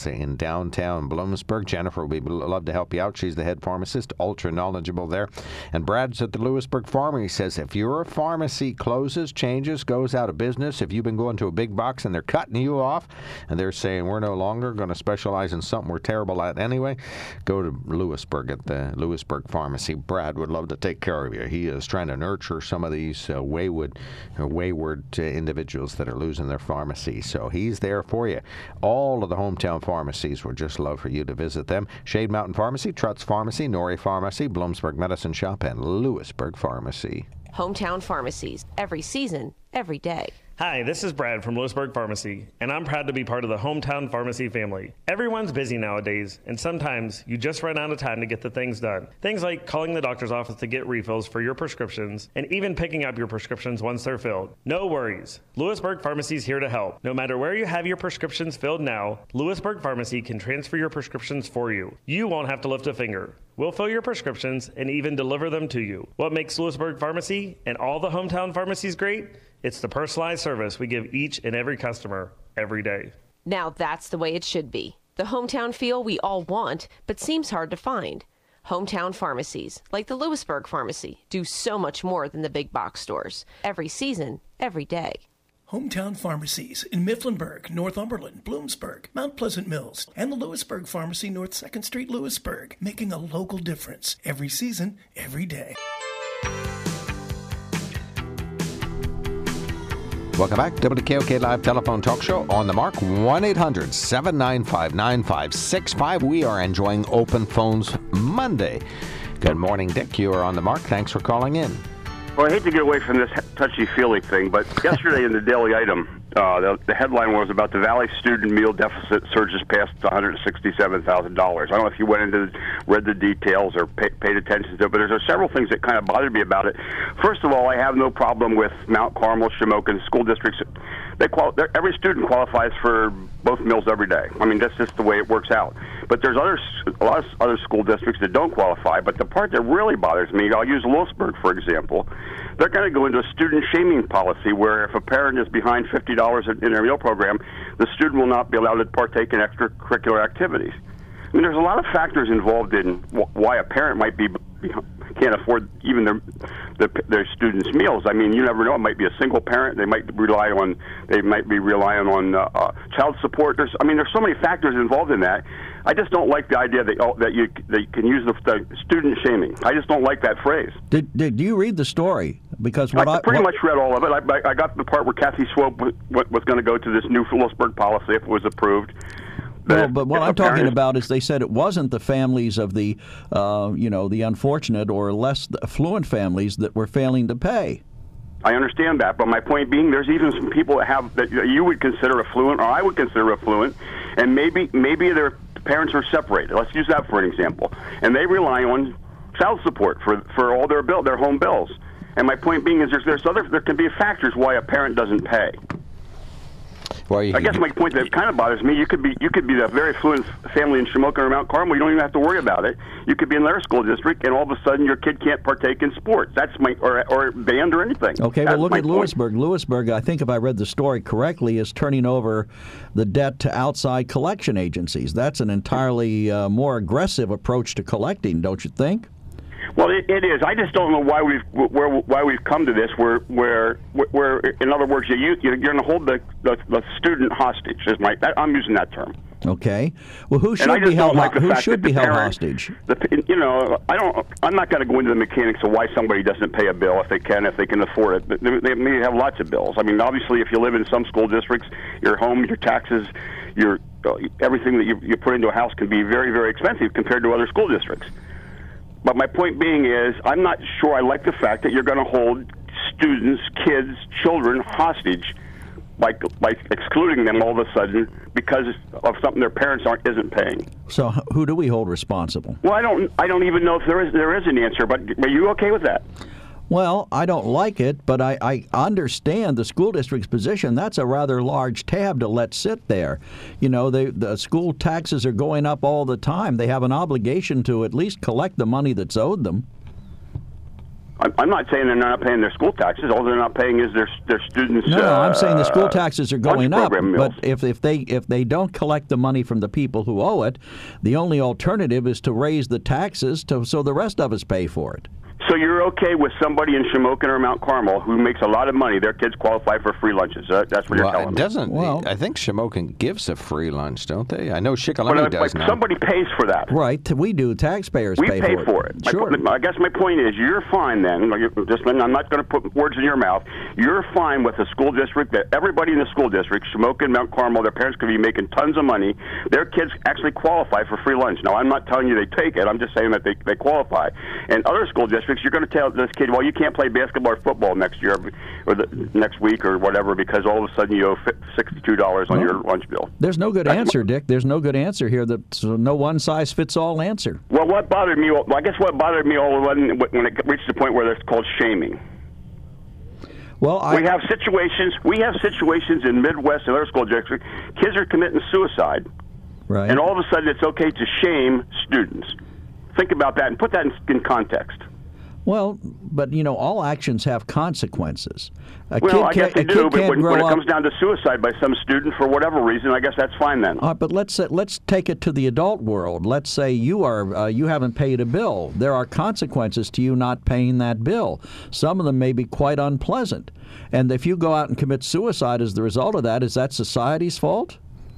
downtown Bloomsburg. Jennifer would love to help you out. She's the head pharmacist, ultra knowledgeable there. And Brad's at the Lewisburg Pharmacy. He says if your pharmacy closes, changes, goes out of business, if you've been going to a big box and they're cutting you off and they're saying we're no longer going to specialize in something we're terrible at anyway, go to Lewisburg at the Lewisburg Pharmacy. Brad would love to take care of you. He is trying to nurture some of these wayward individuals that are losing their pharmacy. So he's there for you. All of the hometown pharmacies would just love for you to visit them. Shade Mountain Pharmacy, Trutz Pharmacy, Norrie Pharmacy, Bloomsburg Medicine Shop, and Lewisburg Pharmacy. Hometown pharmacies, every season, every day. Hi, this is Brad from Lewisburg Pharmacy, and I'm proud to be part of the Hometown Pharmacy family. Everyone's busy nowadays, and sometimes you just run out of time to get the things done. Things like calling the doctor's office to get refills for your prescriptions, and even picking up your prescriptions once they're filled. No worries. Lewisburg Pharmacy is here to help. No matter where you have your prescriptions filled now, Lewisburg Pharmacy can transfer your prescriptions for you. You won't have to lift a finger. We'll fill your prescriptions and even deliver them to you. What makes Lewisburg Pharmacy and all the hometown pharmacies great? It's the personalized service we give each and every customer every day. Now that's the way it should be. The hometown feel we all want, but seems hard to find. Hometown pharmacies, like the Lewisburg Pharmacy, do so much more than the big box stores. Every season, every day. Hometown pharmacies in Mifflinburg, Northumberland, Bloomsburg, Mount Pleasant Mills, and the Lewisburg Pharmacy, North 2nd Street, Lewisburg, making a local difference every season, every day. Welcome back. WKOK Live Telephone Talk Show on the mark. 1-800-795-9565. We are enjoying Open Phones Monday. Good morning, Dick. You are on the mark. Thanks for calling in. Well, I hate to get away from this touchy-feely thing, but yesterday in the Daily Item, the headline was about the Valley student meal deficit surges past $167,000. I don't know if you read the details or paid attention to it, but there's several things that kind of bothered me about it. First of all, I have no problem with Mount Carmel, Shamokin school districts. Every student qualifies for both meals every day. I mean, that's just the way it works out. But there's a lot of other school districts that don't qualify. But the part that really bothers me, I'll use Lewisburg, for example. They're going to go into a student shaming policy where if a parent is behind $50 in their meal program, the student will not be allowed to partake in extracurricular activities. I mean, there's a lot of factors involved in why a parent might can't afford even their students' meals. I mean, you never know. It might be a single parent. They might be relying on child support. There's so many factors involved in that. I just don't like the idea that you can use the student shaming. I just don't like that phrase. Did you read the story? Because I pretty much read all of it. I got the part where Kathy Swope was going to go to this new Lewisburg policy if it was approved. Well, but what I'm talking about is they said it wasn't the families of the, the unfortunate or less affluent families that were failing to pay. I understand that, but my point being, there's even some people that you would consider affluent, or I would consider affluent, and maybe their parents are separated. Let's use that for an example, and they rely on child support for all their home bills. And my point being is, there can be factors why a parent doesn't pay. Well, I guess my point that kind of bothers me, you could be a very affluent family in Shamokin or Mount Carmel. You don't even have to worry about it. You could be in their school district, and all of a sudden your kid can't partake in sports. That's or band or anything. Okay, well, look at Lewisburg. Lewisburg, I think if I read the story correctly, is turning over the debt to outside collection agencies. That's an entirely more aggressive approach to collecting, don't you think? Well, it is. I just don't know why we've come to this. Where in other words, you're going to hold the student hostage. I'm using that term. Okay. Well, who should be held hostage? I'm not going to go into the mechanics of why somebody doesn't pay a bill if they can afford it. They may have lots of bills. I mean, obviously, if you live in some school districts, your home, your taxes, everything that you put into a house can be very, very expensive compared to other school districts. But my point being is, I'm not sure I like the fact that you're going to hold students, kids, children hostage by excluding them all of a sudden because of something their parents isn't paying. So who do we hold responsible? Well, I don't even know if there is an answer. But are you okay with that? Well, I don't like it, but I understand the school district's position. That's a rather large tab to let sit there. The school taxes are going up all the time. They have an obligation to at least collect the money that's owed them. I'm not saying they're not paying their school taxes. All they're not paying is their students. No, I'm saying the school taxes are going up. Meals. But if they don't collect the money from the people who owe it, the only alternative is to raise the taxes so the rest of us pay for it. So you're okay with somebody in Shamokin or Mount Carmel who makes a lot of money, their kids qualify for free lunches? That's what you're telling me. I think Shamokin gives a free lunch, don't they? I know Shikellamy does now. Somebody pays for that. Right, we do. Taxpayers pay for it. Sure. I guess my point is you're fine then. I'm not going to put words in your mouth. You're fine with a school district that everybody in the school district, Shamokin, Mount Carmel, their parents could be making tons of money. Their kids actually qualify for free lunch. Now, I'm not telling you they take it. I'm just saying that they qualify. And other school districts, you're going to tell this kid, well, you can't play basketball or football next year or the next week or whatever because all of a sudden you owe $62 on your lunch bill. There's no good answer, Dick. There's no good answer here. That's no one-size-fits-all answer. Well, what bothered me all when it reached the point where it's called shaming. Well, we have situations in Midwest and other school districts. Kids are committing suicide, right? And all of a sudden it's okay to shame students. Think about that and put that in context. Well, but, all actions have consequences. I guess they do, but when it comes down to suicide by some student for whatever reason, I guess that's fine then. But let's take it to the adult world. Let's say you haven't paid a bill. There are consequences to you not paying that bill. Some of them may be quite unpleasant. And if you go out and commit suicide as the result of that, is that society's fault?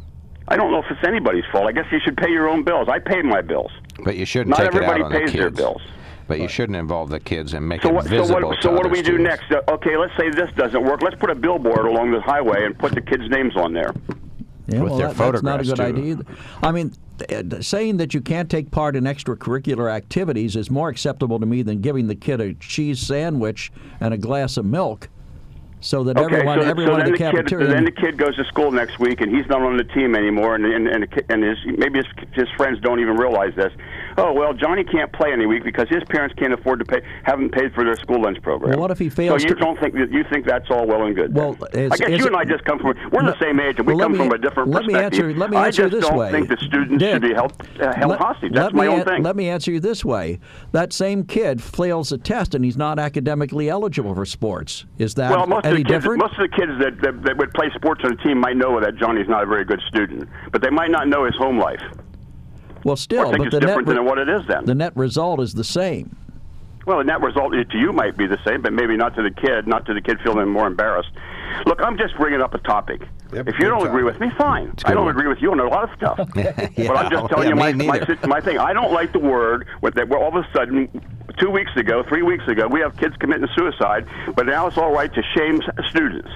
I don't know if it's anybody's fault. I guess you should pay your own bills. I pay my bills. But you shouldn't take it out on the kids. Not everybody pays their bills. But you shouldn't involve the kids and make it visible. So what do we do next? Okay, let's say this doesn't work. Let's put a billboard along the highway and put the kids' names on there. Yeah, with their photographs, that's not a good idea either. I mean, saying that you can't take part in extracurricular activities is more acceptable to me than giving the kid a cheese sandwich and a glass of milk. So that everyone in the cafeteria. Then the kid goes to school next week, and he's not on the team anymore, and maybe his friends don't even realize this. Oh well, Johnny can't play any week because his parents can't afford to haven't paid for their school lunch program. Well, what if he fails? So you think that's all well and good? Well, I guess you and I just come from the same age, and we come from a different perspective. Let me answer this way. I just don't think that students should be held hostage. That's my own thing. Let me answer you this way: that same kid fails a test, and he's not academically eligible for sports. Is that any different? Most of the kids that would play sports on a team might know that Johnny's not a very good student, but they might not know his home life. Well, still, but it's different than what it is then. The net result is the same. Well, the net result to you might be the same, but maybe not to the kid feeling more embarrassed. Look, I'm just bringing up a topic. Yep, if you don't agree with me, fine. I don't agree with you on a lot of stuff. But I'm just telling you my thing. I don't like the word that all of a sudden, 3 weeks ago, we have kids committing suicide, but now it's all right to shame students.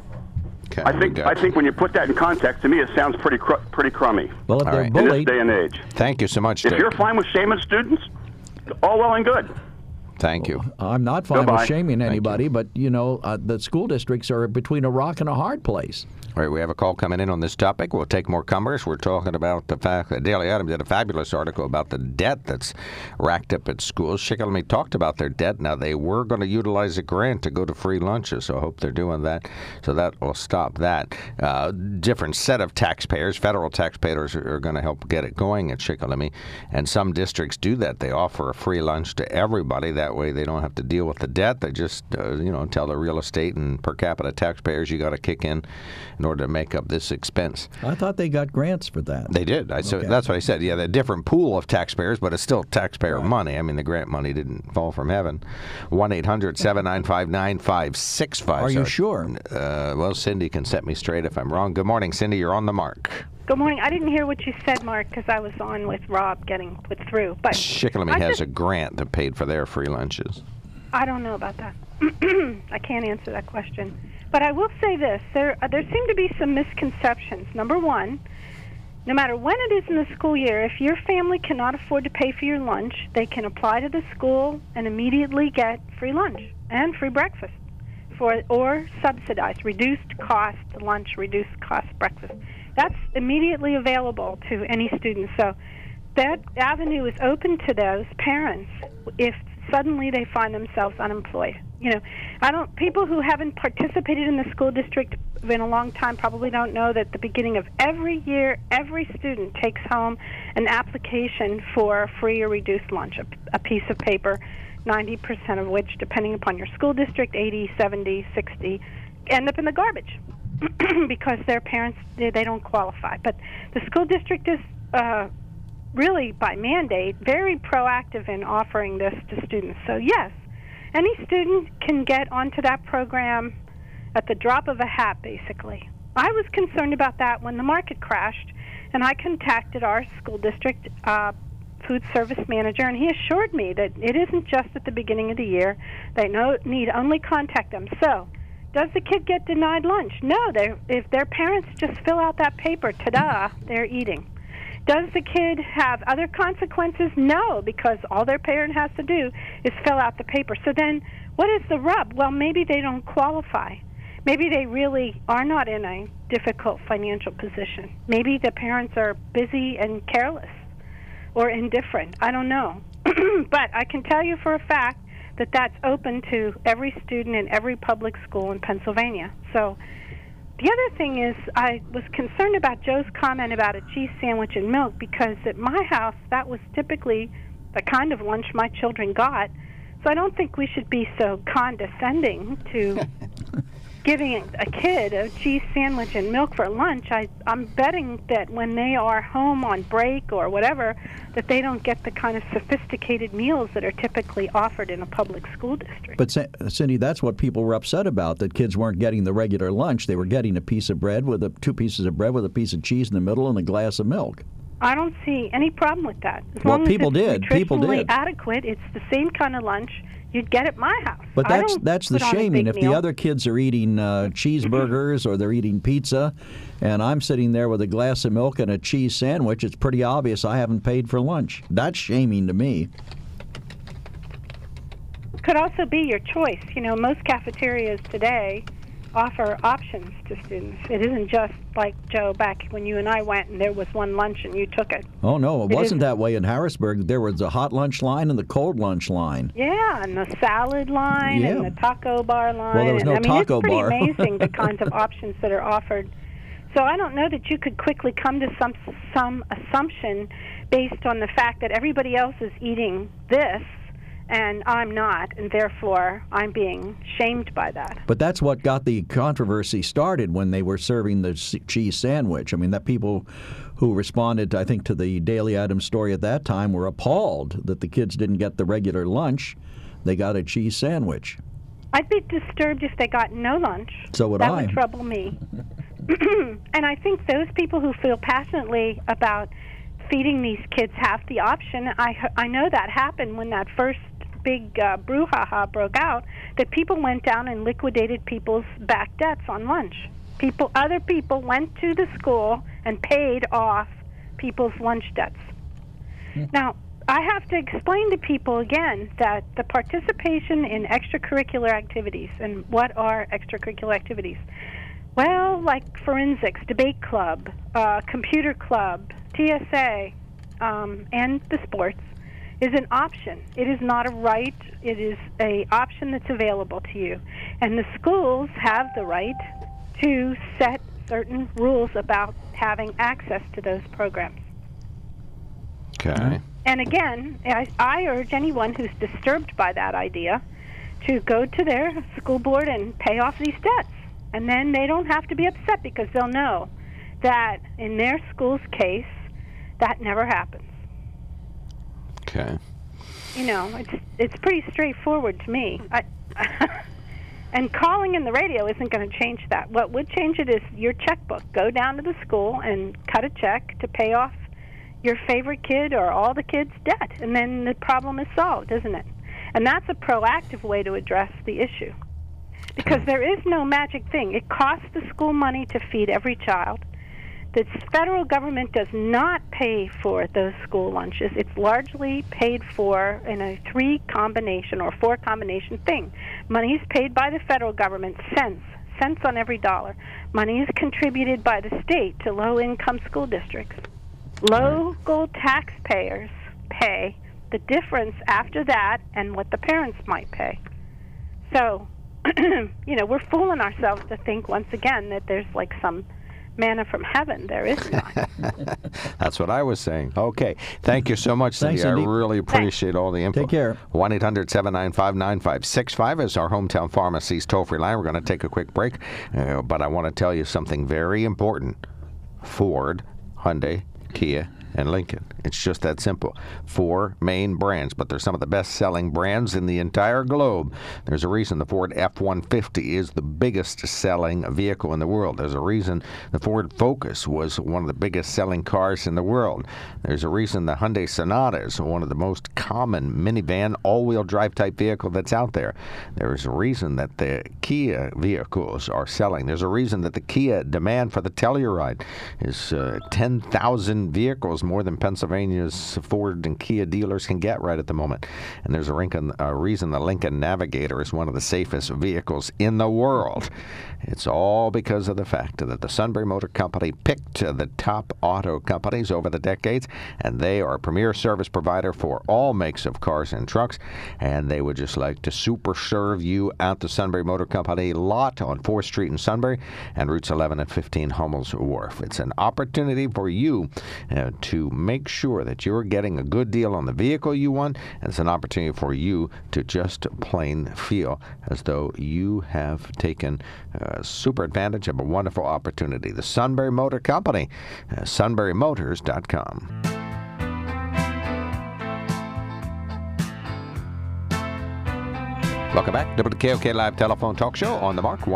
Okay, I think when you put that in context, to me, it sounds pretty crummy. Well, if they're bullied, in this day and age. Thank you so much, Dick. If you're fine with shaming students, all well and good. Thank you. I'm not fine with shaming anybody, but, the school districts are between a rock and a hard place. All right, we have a call coming in on this topic. We'll take more comers. We're talking about the fact that Daily Adam did a fabulous article about the debt that's racked up at schools. Shikellamy talked about their debt. Now, they were going to utilize a grant to go to free lunches, so I hope they're doing that. So that will stop that. Different set of taxpayers, federal taxpayers, are going to help get it going at Shikellamy. And some districts do that. They offer a free lunch to everybody. That way they don't have to deal with the debt. They just, tell the real estate and per capita taxpayers you got to kick in order to make up this expense. I thought they got grants for that. They did. So that's what I said. Yeah, the different pool of taxpayers, but it's still taxpayer money. I mean, the grant money didn't fall from heaven. 1-800-795-9565. Are you sure? Well, Cindy can set me straight if I'm wrong. Good morning, Cindy. You're on the mark. Good morning. I didn't hear what you said, Mark, because I was on with Rob getting put through. But Shikellamy has a grant that paid for their free lunches. I don't know about that. I can't answer that question. But I will say this. There seem to be some misconceptions. Number one, no matter when it is in the school year, if your family cannot afford to pay for your lunch, they can apply to the school and immediately get free lunch and free breakfast or subsidized, reduced cost lunch, reduced cost breakfast. That's immediately available to any student. So that avenue is open to those parents if suddenly they find themselves unemployed. People who haven't participated in the school district in a long time probably don't know that at the beginning of every year, every student takes home an application for a free or reduced lunch, a piece of paper 90% of which, depending upon your school district, 80, 70, 60, end up in the garbage because their parents, they don't qualify. But the school district is really, by mandate, very proactive in offering this to students. So, yes, any student can get onto that program at the drop of a hat, basically. I was concerned about that when the market crashed, and I contacted our school district food service manager, and he assured me that it isn't just at the beginning of the year. They need only contact them. So, does the kid get denied lunch? No. If their parents just fill out that paper, ta-da, they're eating. Does the kid have other consequences? No, because all their parent has to do is fill out the paper. So then, what is the rub? Well, maybe they don't qualify. Maybe they really are not in a difficult financial position. Maybe the parents are busy and careless or indifferent. I don't know. But I can tell you for a fact that that's open to every student in every public school in Pennsylvania. So the other thing is, I was concerned about Joe's comment about a cheese sandwich and milk, because at my house, that was typically the kind of lunch my children got. So I don't think we should be so condescending to giving a kid a cheese sandwich and milk for lunch. I'm betting that when they are home on break or whatever, that they don't get the kind of sophisticated meals that are typically offered in a public school district. But, Cindy, that's what people were upset about, that kids weren't getting the regular lunch. They were getting a piece of bread with two pieces of bread with a piece of cheese in the middle and a glass of milk. I don't see any problem with that. As well, long people as it's did. People nutritionally did. Adequate, it's the same kind of lunch you'd get at my house. But that's the shaming. If meal. the other kids are eating cheeseburgers or they're eating pizza, and I'm sitting there with a glass of milk and a cheese sandwich, it's pretty obvious I haven't paid for lunch. That's shaming to me. Could also be your choice. You know, most cafeterias today offer options to students. It isn't just like, Joe, back when you and I went and there was one lunch and you took it. Oh, no, it wasn't that way in Harrisburg. There was a hot lunch line and the cold lunch line. Yeah, and the salad line and the taco bar line. Well, there was no taco bar. It's pretty amazing the kinds of options that are offered. So I don't know that you could quickly come to some assumption based on the fact that everybody else is eating this and I'm not, and therefore I'm being shamed by that. But that's what got the controversy started when they were serving the cheese sandwich. I mean, that people who responded, I think, to the Daily Adams story at that time were appalled that the kids didn't get the regular lunch. They got a cheese sandwich. I'd be disturbed if they got no lunch. So would I. That would trouble me. And I think those people who feel passionately about feeding these kids half the option, I know that happened when that first big brouhaha broke out, that people went down and liquidated people's back debts on lunch. Other people went to the school and paid off people's lunch debts. Now, I have to explain to people again that the participation in extracurricular activities, and what are extracurricular activities? Well, like forensics, debate club, computer club, TSA, and the sports, is an option. It is not a right. It is an option that's available to you. And the schools have the right to set certain rules about having access to those programs. Okay. And again, I urge anyone who's disturbed by that idea to go to their school board and pay off these debts. And then they don't have to be upset because they'll know that in their school's case, that never happens. Okay. You know, it's pretty straightforward to me. And calling in the radio isn't going to change that. What would change it is your checkbook. Go down to the school and cut a check to pay off your favorite kid or all the kids' debt. And then the problem is solved, isn't it? And that's a proactive way to address the issue. Because there is no magic thing. It costs the school money to feed every child. The federal government does not pay for those school lunches. It's largely paid for in a 3-combination or 4-combination thing. Money is paid by the federal government, cents on every dollar. Money is contributed by the state to low-income school districts. Local taxpayers pay the difference after that and what the parents might pay. So, you know, we're fooling ourselves to think once again that there's like some manna from heaven. There is none. That's what I was saying. Okay. Thank you so much, Cindy. Thanks, Cindy. I really appreciate all the info. Take care. 1-800-795-9565 is our Hometown Pharmacy's toll-free line. We're going to take a quick break, but I want to tell you something very important. Ford, Hyundai, Kia, and Lincoln. It's just that simple. 4 main brands, but they're some of the best-selling brands in the entire globe. There's a reason the Ford F-150 is the biggest-selling vehicle in the world. There's a reason the Ford Focus was one of the biggest-selling cars in the world. There's a reason the Hyundai Sonata is one of the most common minivan, all-wheel drive type vehicle that's out there. There's a reason that the Kia vehicles are selling. There's a reason that the Kia demand for the Telluride is 10,000 vehicles more than Pennsylvania's Ford and Kia dealers can get right at the moment. And there's a reason the Lincoln Navigator is one of the safest vehicles in the world. It's all because of the fact that the Sunbury Motor Company picked the top auto companies over the decades, and they are a premier service provider for all makes of cars and trucks, and they would just like to super serve you at the Sunbury Motor Company lot on 4th Street in Sunbury and routes 11 and 15 Hummel's Wharf. It's an opportunity for you to make sure that you're getting a good deal on the vehicle you want, and it's an opportunity for you to just plain feel as though you have taken super advantage of a wonderful opportunity. The Sunbury Motor Company, sunburymotors.com. Welcome back to the KOK Live Telephone Talk Show. On the Mark,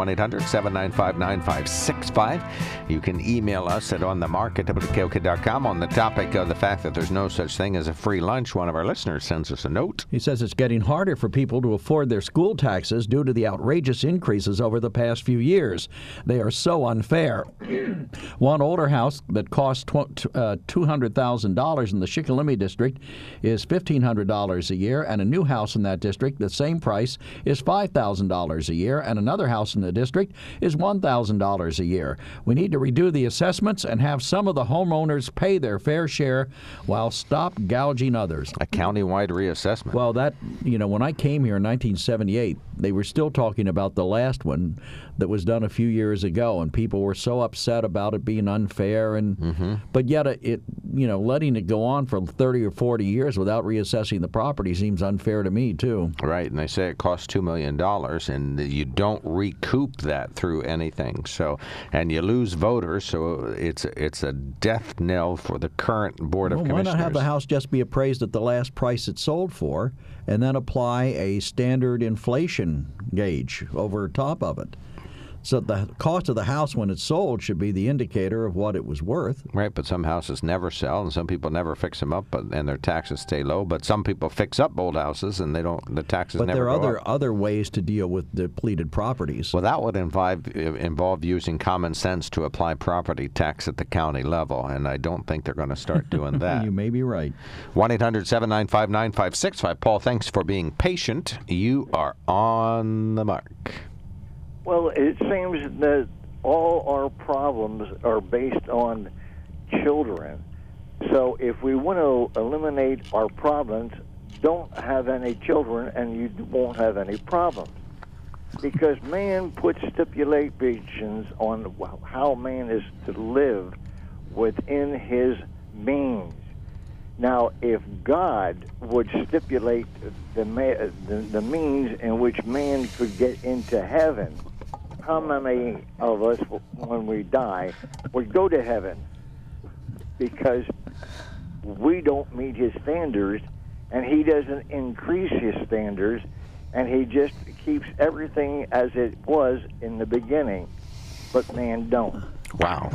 1-800-795-9565. You can email us at onthemark@wkok.com. On the topic of the fact that there's no such thing as a free lunch, one of our listeners sends us a note. He says it's getting harder for people to afford their school taxes due to the outrageous increases over the past few years. They are so unfair. One older house that cost $200,000 in the Shikellamy district is $1,500 a year, and a new house in that district, the same price, is $5,000 a year, and another house in the district is $1,000 a year. We need to redo the assessments and have some of the homeowners pay their fair share while stop gouging others. A county-wide reassessment. Well, that, when I came here in 1978, they were still talking about the last one that was done a few years ago, and people were so upset about it being unfair, but yet letting it go on for 30 or 40 years without reassessing the property seems unfair to me too. Right, and they say it costs $2 million, and you don't recoup that through anything. So, and you lose voters, so it's a death knell for the current Board of Commissioners. Why not have the house just be appraised at the last price it sold for, and then apply a standard inflation gauge over top of it? So the cost of the house when it's sold should be the indicator of what it was worth. Right, but some houses never sell, and some people never fix them up, and their taxes stay low. But some people fix up old houses, and the taxes never go up. But there are other ways to deal with depleted properties. Well, that would involve using common sense to apply property tax at the county level, and I don't think they're going to start doing that. You may be right. 1-800-795-9565. Paul, thanks for being patient. You are on the mark. Well, it seems that all our problems are based on children. So if we want to eliminate our problems, don't have any children and you won't have any problems. Because man puts stipulations on how man is to live within his means. Now, if God would stipulate the means in which man could get into heaven, how many of us, when we die, would go to heaven? Because we don't meet his standards, and he doesn't increase his standards, and he just keeps everything as it was in the beginning, but man don't. Wow.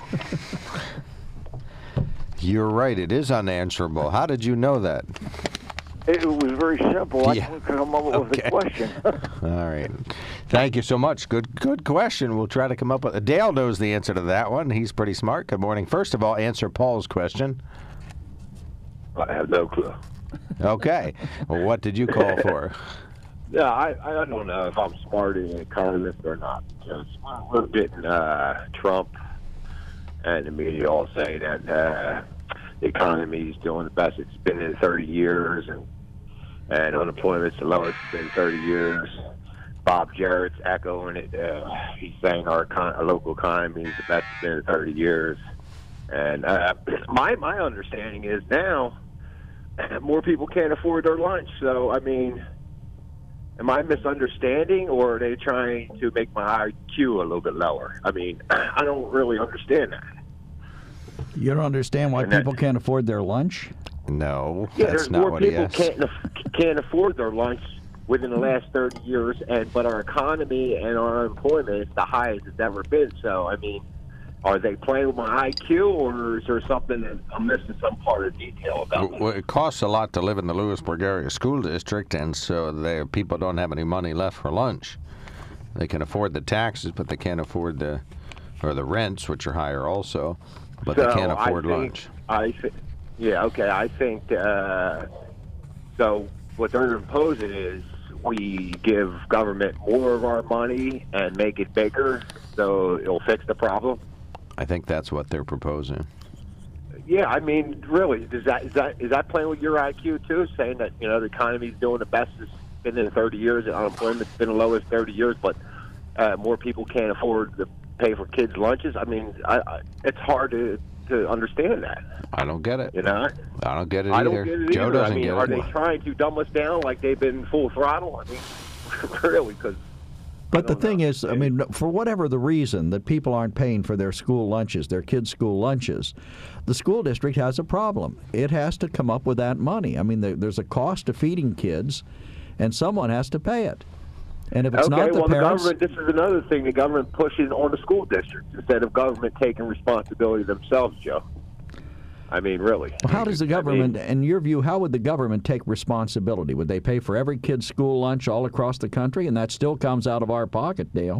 You're right. It is unanswerable. How did you know that? It was very simple. I couldn't come up with a question. All right. Thank you so much. Good question. We'll try to come up with... Dale knows the answer to that one. He's pretty smart. Good morning. First of all, answer Paul's question. I have no clue. Okay. Well, what did you call for? Yeah, I don't know if I'm smart as an economist or not. Because we're getting Trump and the media all say that the economy is doing the best it's been in 30 years, and unemployment's the lowest it's been in 30 years. Bob Jarrett's echoing it. He's saying our local economy is the best it's been in 30 years. And my understanding is now more people can't afford their lunch. So, I mean, am I misunderstanding, or are they trying to make my IQ a little bit lower? I mean, I don't really understand that. You don't understand why people can't afford their lunch? No, yeah, that's there's not more what he people asked. can't afford their lunch within the last 30 years, but our economy and our unemployment is the highest it's ever been. So, I mean, are they playing with my IQ, or is there something that I'm missing some part of detail about? Well, it costs a lot to live in the Lewisburg area school district, and so people don't have any money left for lunch. They can afford the taxes, but they can't afford the rents, which are higher also, but they can't afford lunch. I think so. What they're imposing is we give government more of our money and make it bigger, so it'll fix the problem. I think that's what they're proposing. Yeah, I mean, really, is that playing with your IQ too? Saying that the economy's doing the best it's been in 30 years, and unemployment's been the lowest 30 years, but more people can't afford to pay for kids' lunches. I mean, it's hard to understand that. I don't get it. I don't get it I either. don't get it Joe either. doesn't I mean, get are it. they trying to dumb us down like they've been full throttle? I mean, really, because. But the thing is, I mean, for whatever the reason that people aren't paying for their school lunches, their kids' school lunches, the school district has a problem. It has to come up with that money. I mean, there's a cost to feeding kids, and someone has to pay it. And if it's not the parents... the government, this is another thing the government pushes on the school districts instead of government taking responsibility themselves, Joe. I mean, really. Well, how does the government, in your view, how would the government take responsibility? Would they pay for every kid's school lunch all across the country? And that still comes out of our pocket, Dale.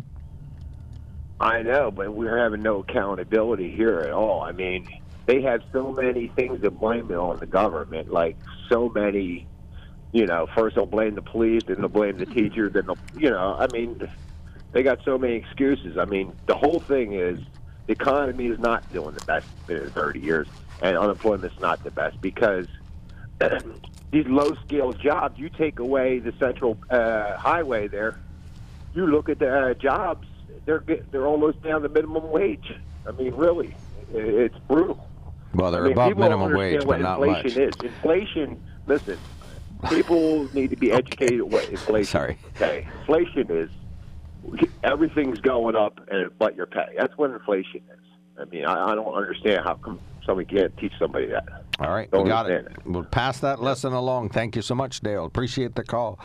I know, but we're having no accountability here at all. I mean, they have so many things to blame it on the government, like so many, first they'll blame the police, then they'll blame the teachers, then they'll, I mean, they got so many excuses. I mean, the whole thing is the economy is not doing the best in 30 years. And unemployment's not the best because these low-scale jobs, you take away the central highway there, you look at the jobs, they're almost down to minimum wage. I mean, really, it's brutal. Well, they're above minimum wage, but not much. Inflation is. Inflation, listen, people need to be educated what inflation Sorry. Okay, inflation is everything's going up but your pay. That's what inflation is. I mean, I don't understand how come somebody can't teach somebody that. All right, we got it. We'll pass that lesson along. Thank you so much, Dale. Appreciate the call.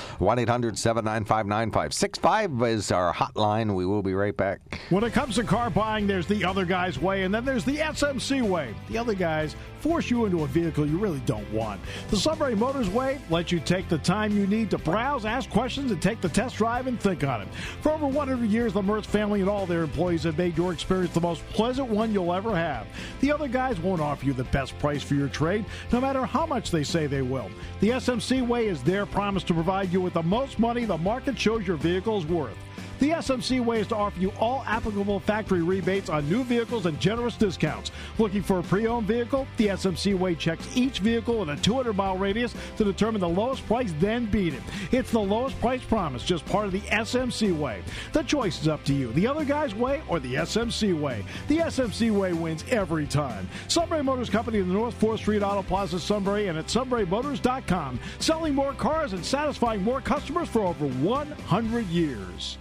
1-800-795-9565 is our hotline. We will be right back. When it comes to car buying, there's the other guy's way, and then there's the SMC way. The other guys force you into a vehicle you really don't want. The Sunbury Motors way lets you take the time you need to browse, ask questions, and take the test drive and think on it. For over 100 years, the Mertz family and all their employees have made your experience the most pleasant one you'll ever have. The other guys won't offer you the best price for your trade, no matter how much they say they will. The SMC way is their promise to provide you with the most money the market shows your vehicle is worth. The SMC way is to offer you all applicable factory rebates on new vehicles and generous discounts. Looking for a pre-owned vehicle? The SMC way checks each vehicle in a 200-mile radius to determine the lowest price, then beat it. It's the lowest price promise, just part of the SMC way. The choice is up to you, the other guy's way or the SMC way. The SMC way wins every time. Sunbury Motors Company in the North 4th Street Auto Plaza, Sunbury, and at sunburymotors.com. Selling more cars and satisfying more customers for over 100 years.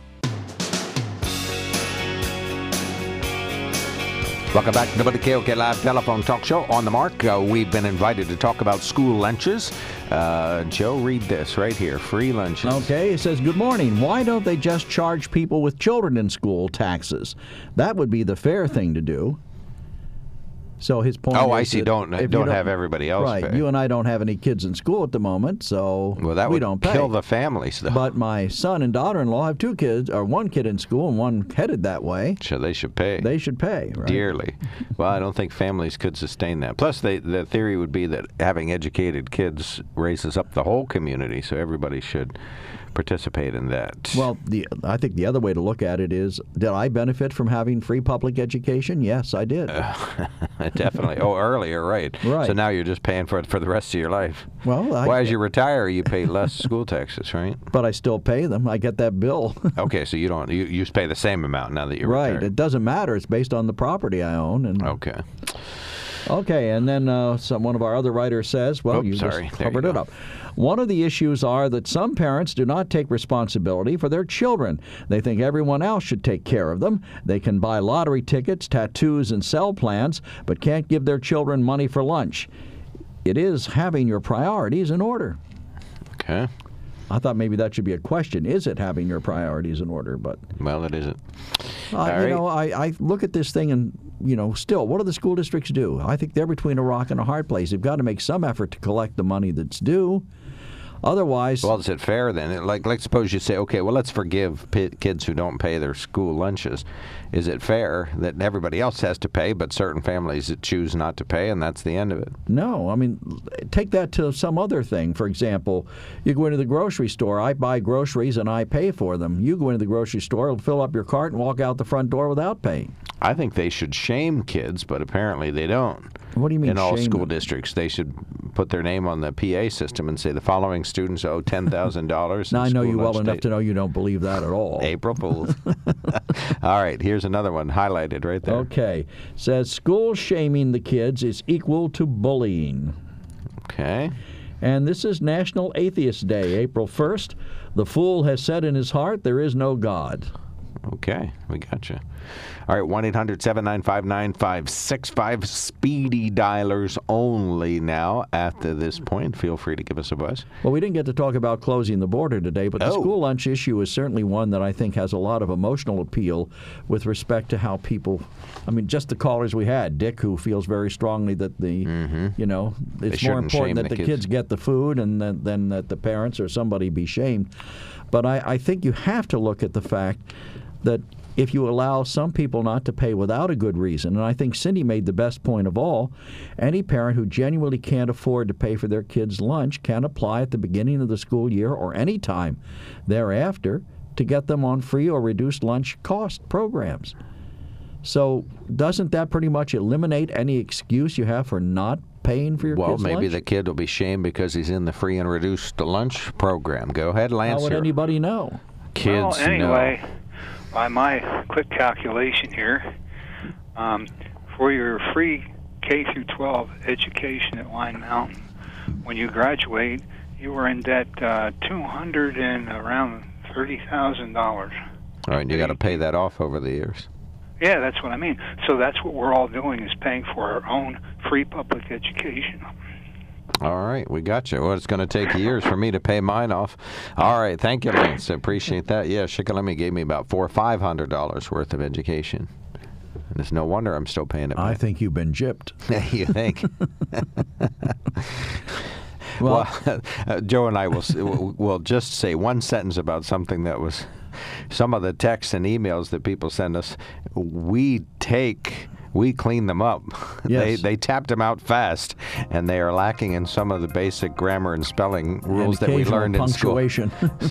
Welcome back to the KOK Live Telephone Talk Show. On the mark, we've been invited to talk about school lunches. Joe, read this right here. Free lunches. Okay, it says, good morning. Why don't they just charge people with children in school taxes? That would be the fair thing to do. So his point is I see. Don't have everybody else right, pay. You and I don't have any kids in school at the moment, so that we would don't pay. kill the families, though. But my son and daughter-in-law have two kids, or one kid in school and one headed that way. So they should pay. They should pay, right? Dearly. Well, I don't think families could sustain that. Plus, the theory would be that having educated kids raises up the whole community, so everybody should participate in that. Well, I think the other way to look at it is, did I benefit from having free public education? Yes, I did. Definitely. Oh, earlier, right. Right. So now you're just paying for it for the rest of your life. Well, as you retire, you pay less school taxes, right? But I still pay them. I get that bill. Okay, so you pay the same amount now that you're right. retired. It doesn't matter. It's based on the property I own. And Okay, and then one of our other writers says, just covered it up. One of the issues are that some parents do not take responsibility for their children. They think everyone else should take care of them. They can buy lottery tickets, tattoos, and cell plans, but can't give their children money for lunch. It is having your priorities in order. Okay. I thought maybe that should be a question. Is it having your priorities in order? But well, it isn't. I look at this thing and, still, what do the school districts do? I think they're between a rock and a hard place. They've got to make some effort to collect the money that's due. Otherwise... Well, is it fair then? Like suppose you say, okay, well, let's forgive kids who don't pay their school lunches. Is it fair that everybody else has to pay, but certain families that choose not to pay, and that's the end of it? No. I mean, take that to some other thing. For example, you go into the grocery store. I buy groceries and I pay for them. You go into the grocery store, fill up your cart, and walk out the front door without paying. I think they should shame kids, but apparently they don't. What do you mean in all shame school them? Districts, they should put their name on the PA system and say the following students owe $10,000. Now, I know you well enough to know you don't believe that at all. April Fools. All right, here's another one highlighted right there. Okay. Says school shaming the kids is equal to bullying. Okay. And this is National Atheist Day, April 1st. The fool has said in his heart, there is no God. Okay, we got you. All right, 1-800-795-9565. Speedy dialers only now at this point. Feel free to give us a buzz. Well, we didn't get to talk about closing the border today, but the school lunch issue is certainly one that I think has a lot of emotional appeal with respect to how people, just the callers we had, Dick, who feels very strongly that it's more important that the kids get the food and than that the parents or somebody be shamed. But I think you have to look at the fact that if you allow some people not to pay without a good reason, and I think Cindy made the best point of all, any parent who genuinely can't afford to pay for their kids' lunch can apply at the beginning of the school year or any time thereafter to get them on free or reduced lunch cost programs. So doesn't that pretty much eliminate any excuse you have for not paying for your kids' lunch? Well, maybe the kid will be shamed because he's in the free and reduced lunch program. Go ahead, Lance. How would anybody know? Kids anyway, by my quick calculation here, for your free K through 12 education at Line Mountain, when you graduate, you were in debt $230,000. All right, you got to pay that off over the years. Yeah, that's what I mean. So that's what we're all doing, is paying for our own free public education. All right, we got you. Well, it's going to take years for me to pay mine off. All right, thank you, Lance. I appreciate that. Yeah, Shikellamy gave me about $400 or $500 worth of education. And it's no wonder I'm still paying it back. I think you've been gypped. You think? Well, Joe and I will just say one sentence about something that was some of the texts and emails that people send us. We clean them up. Yes. They tapped them out fast, and they are lacking in some of the basic grammar and spelling rules that we learned in school. Punctuation.